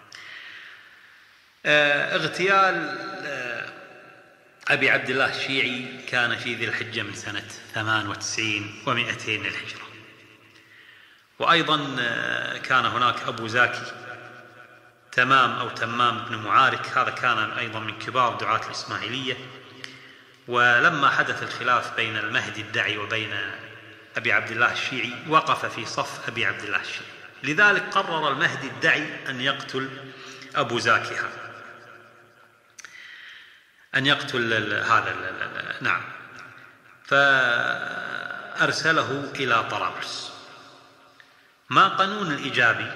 اغتيال أبي عبد الله الشيعي كان في ذي الحجة من سنة ثمان وتسعين ومئتين للهجرة. وأيضا كان هناك أبو زاكي تمام أو تمام بن معارك، هذا كان أيضا من كبار دعاة الإسماعيلية. ولما حدث الخلاف بين المهدي الدعي وبين أبي عبد الله الشيعي وقف في صف أبي عبد الله الشيعي، لذلك قرر المهدي الدعي أن يقتل أبو زاكي هذا، أن يقتل هذا نعم. فأرسله إلى طرابلس. ما قانون الإيجابي؟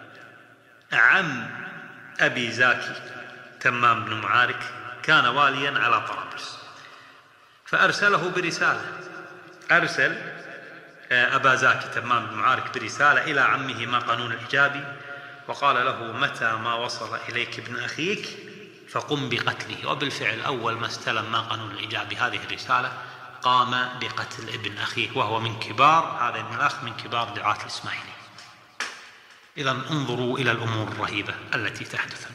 عم أبي زاكي تمام بن معارك كان واليا على طرابلس، فأرسله برسالة، أرسل أبا زاكي تمام بن معارك برسالة إلى عمه ما قانون الإيجابي، وقال له: متى ما وصل إليك ابن أخيك فقم بقتله. وبالفعل أول ما استلم ما قانون الإيجابي هذه الرسالة قام بقتل ابن أخيه، وهو من كبار هذا ابن الأخ من كبار دعاة الإسماعيلية. إذن انظروا إلى الأمور الرهيبة التي تحدث.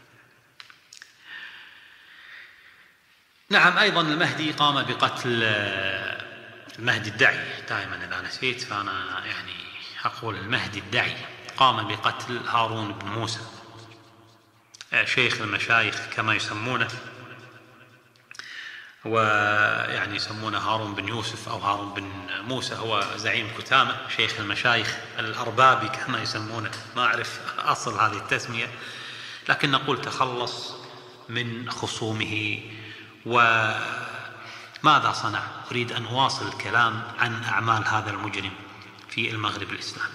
نعم. أيضا المهدي قام بقتل المهدي الدعي، دائما إذا نسيت فأنا يعني أقول المهدي الدعي، قام بقتل هارون بن موسى شيخ المشايخ كما يسمونه، ويعني يسمونه هارون بن يوسف أو هارون بن موسى، هو زعيم كتامة شيخ المشايخ الأربابي كما يسمونه، ما أعرف أصل هذه التسمية، لكن نقول تخلص من خصومه. وماذا صنع؟ أريد أن أواصل الكلام عن أعمال هذا المجرم في المغرب الإسلامي.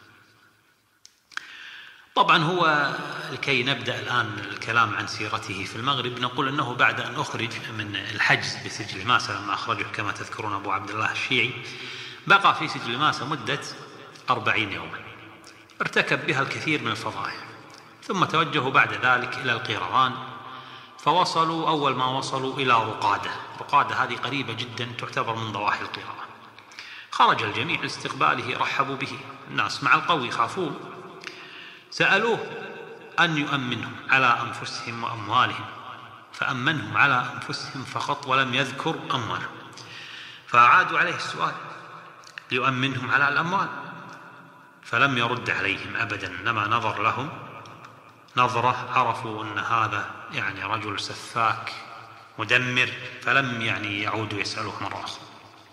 طبعا هو لكي نبدأ الآن الكلام عن سيرته في المغرب، نقول أنه بعد أن أخرج من الحجز بسجل ماسة لما أخرجه كما تذكرون أبو عبد الله الشيعي، بقى في سجل ماسة مدة أربعين يوما، ارتكب بها الكثير من الفضائح، ثم توجهوا بعد ذلك إلى القيروان، فوصلوا أول ما وصلوا إلى رقادة. رقادة هذه قريبة جدا، تعتبر من ضواحي القيروان. خرج الجميع لاستقباله، رحبوا به، الناس مع القوي يخافون، سألوه أن يؤمنهم على أنفسهم وأموالهم، فأمنهم على أنفسهم فقط ولم يذكر أموالهم، فأعادوا عليه السؤال ليؤمنهم على الأموال، فلم يرد عليهم أبدا، إنما نظر لهم نظرة عرفوا أن هذا يعني رجل سفاك مدمر، فلم يعني يعودوا يسألوه مرة أخرى.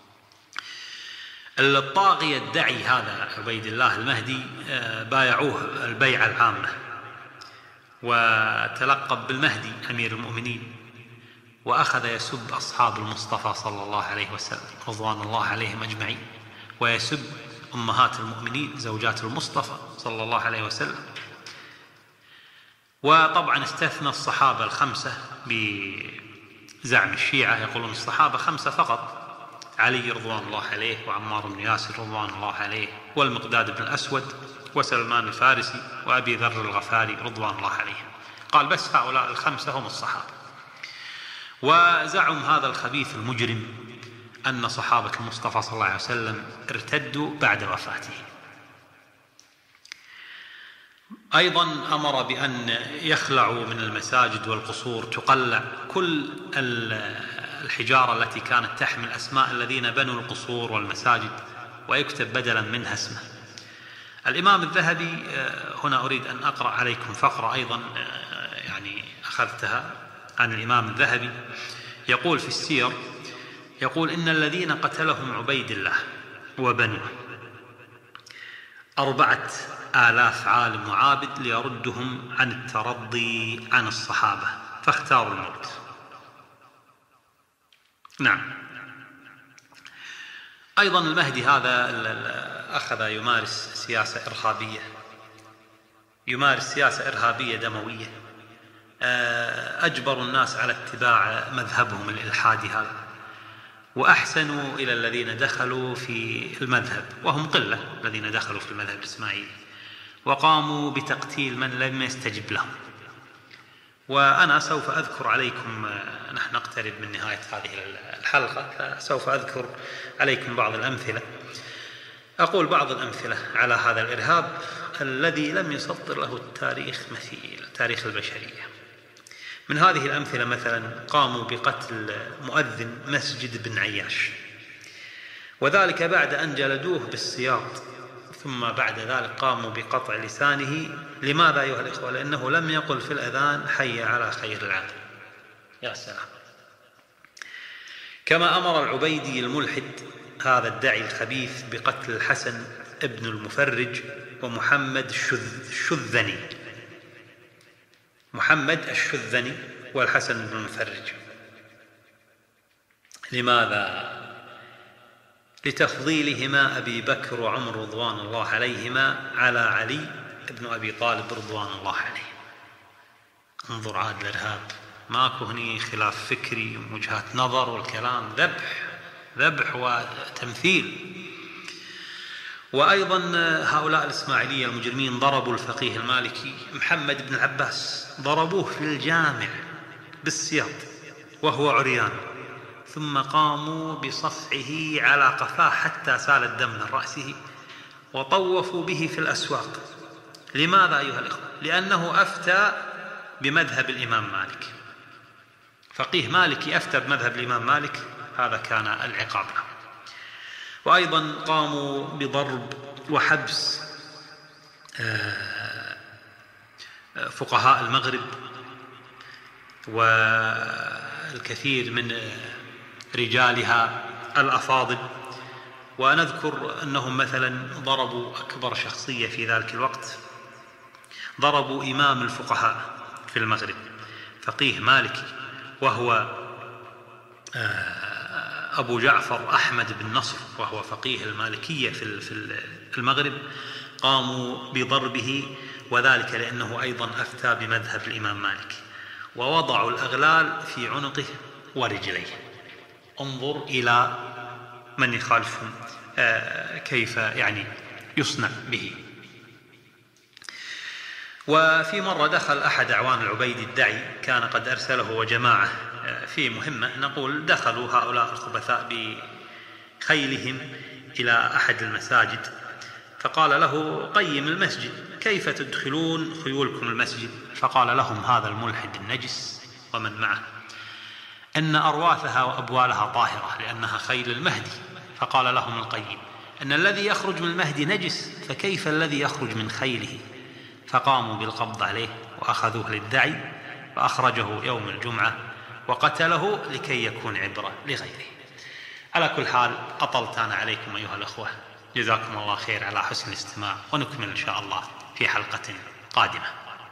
الطاغية الدعي هذا عبيد الله المهدي بايعوه البيعة العامة، وتلقب بالمهدي أمير المؤمنين، وأخذ يسب أصحاب المصطفى صلى الله عليه وسلم رضوان الله عليهم أجمعين، ويسب أمهات المؤمنين زوجات المصطفى صلى الله عليه وسلم. وطبعا استثنى الصحابة الخمسة بزعم الشيعة، يقولون الصحابة خمسة فقط: علي رضوان الله عليه، وعمار بن ياسر رضوان الله عليه، والمقداد بن الأسود، وسلمان الفارسي، وأبي ذر الغفاري رضوان الله عليه. قال بس هؤلاء الخمسة هم الصحابة. وزعم هذا الخبيث المجرم أن صحابة المصطفى صلى الله عليه وسلم ارتدوا بعد وفاته. أيضا أمر بأن يخلعوا من المساجد والقصور، تقلع كل الحجارة التي كانت تحمل أسماء الذين بنوا القصور والمساجد ويكتب بدلا منها اسمه. الإمام الذهبي، هنا أريد أن أقرأ عليكم فقرة أيضا يعني أخذتها عن الإمام الذهبي، يقول في السير، يقول: إن الذين قتلهم عبيد الله وبنوه أربعة آلاف عالم وعابد ليردهم عن الترضي عن الصحابة فاختاروا الموت. نعم. أيضا المهدي هذا أخذ يمارس سياسة إرهابية، يمارس سياسة إرهابية دموية، أجبروا الناس على اتباع مذهبهم الإلحادي هذا، وأحسنوا إلى الذين دخلوا في المذهب، وهم قلة الذين دخلوا في المذهب الإسماعيلي، وقاموا بتقتيل من لم يستجب لهم. وأنا سوف أذكر عليكم، نحن نقترب من نهاية هذه الحلقة، فسوف أذكر عليكم بعض الأمثلة. أقول بعض الأمثلة على هذا الإرهاب الذي لم يسطر له التاريخ مثيل، تاريخ البشرية. من هذه الأمثلة مثلا قاموا بقتل مؤذن مسجد بن عياش، وذلك بعد أن جلدوه بالسياط، ثم بعد ذلك قاموا بقطع لسانه. لماذا أيها الإخوة؟ لأنه لم يقل في الأذان حي على خير العالم. يا سلام. كما أمر العبيدي الملحد هذا الداعي الخبيث بقتل الحسن ابن المفرج ومحمد الشذني، محمد الشذني والحسن بن المفرج. لماذا؟ لتفضيلهما أبي بكر وعمر رضوان الله عليهما على علي بن أبي طالب رضوان الله عليه. انظر عاد الإرهاب، ماكو هني خلاف فكري ووجهات نظر والكلام، ذبح ذبح وتمثيل. وأيضا هؤلاء الإسماعيلية المجرمين ضربوا الفقيه المالكي محمد بن العباس، ضربوه في الجامع بالسياط وهو عريان، ثم قاموا بصفعه على قفاه حتى سال الدم من رأسه، وطوفوا به في الأسواق. لماذا أيها الإخوة؟ لأنه أفتى بمذهب الإمام مالك، فقيه مالكي أفتى بمذهب الإمام مالك، هذا كان العقاب له. وأيضا قاموا بضرب وحبس فقهاء المغرب والكثير من رجالها الأفاضل. ونذكر أنهم مثلا ضربوا أكبر شخصية في ذلك الوقت، ضربوا إمام الفقهاء في المغرب فقيه مالكي، وهو أبو جعفر أحمد بن نصر، وهو فقيه المالكية في المغرب. قاموا بضربه، وذلك لأنه أيضا أفتى بمذهب الإمام مالك، ووضعوا الأغلال في عنقه ورجليه. انظر إلى من يخالفهم كيف يعني يصنع به. وفي مرة دخل أحد أعوان العبيدي الدعي، كان قد أرسله وجماعة في مهمة، نقول دخلوا هؤلاء الخبثاء بخيلهم إلى أحد المساجد، فقال له: قيم المسجد، كيف تدخلون خيولكم المسجد؟ فقال لهم هذا الملحد النجس ومن معه أن أرواثها وأبوالها طاهرة لأنها خيل المهدي. فقال لهم القيم: أن الذي يخرج من المهدي نجس، فكيف الذي يخرج من خيله؟ فقاموا بالقبض عليه وأخذوه للدعي، فأخرجه يوم الجمعة وقتله لكي يكون عبرة لغيره. على كل حال، أطلت أنا عليكم أيها الأخوة، جزاكم الله خير على حسن الاستماع، ونكمل إن شاء الله في حلقة قادمة.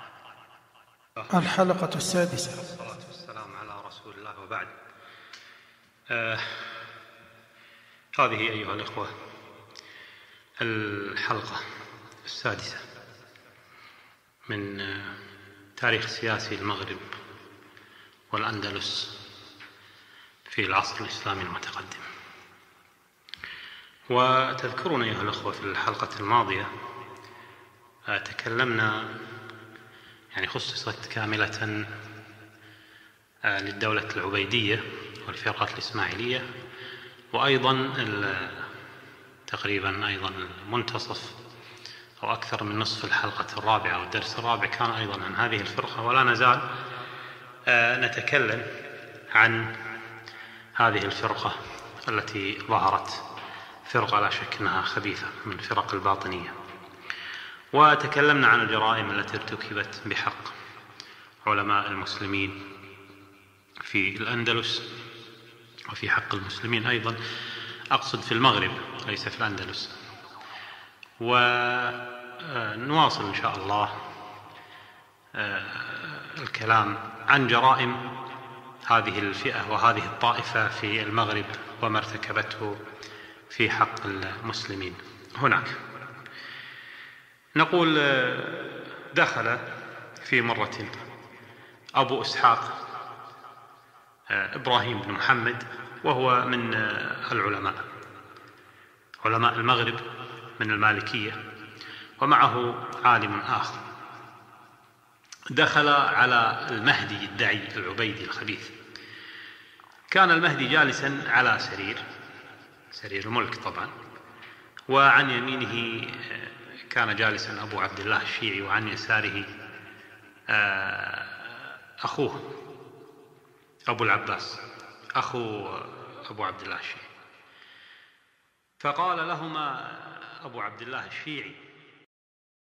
الحلقة السادسة. والصلاة والسلام على رسول الله، وبعد. آه هذه أيها الأخوة الحلقة السادسة من تاريخ سياسي المغرب والأندلس في العصر الإسلامي المتقدم. وتذكرون أيها الأخوة في الحلقة الماضية تكلمنا، يعني خصصت كاملة للدولة العبيدية والفرقة الإسماعيلية، وأيضا تقريبا أيضا منتصف أو أكثر من نصف الحلقة الرابعة والدرس الرابع كان أيضا عن هذه الفرقة. ولا نزال نتكلم عن هذه الفرقة التي ظهرت، فرقة لا شك أنها خبيثة من فرق الباطنية. وتكلمنا عن الجرائم التي ارتكبت بحق علماء المسلمين في الأندلس وفي حق المسلمين أيضا، أقصد في المغرب ليس في الأندلس. ونواصل إن شاء الله الكلام عن جرائم هذه الفئة وهذه الطائفة في المغرب وما ارتكبته في حق المسلمين هناك. نقول دخل في مرة أبو إسحاق إبراهيم بن محمد، وهو من العلماء علماء المغرب من المالكية، ومعه عالم آخر. دخل على المهدي الدعي العبيدي الخبيث. كان المهدي جالسا على سرير سرير الملك طبعا، وعن يمينه كان جالسا أبو عبد الله الشيعي، وعن يساره أخوه أبو العباس أخو أبو عبد الله الشيعي. فقال لهما أبو عبد الله الشيعي: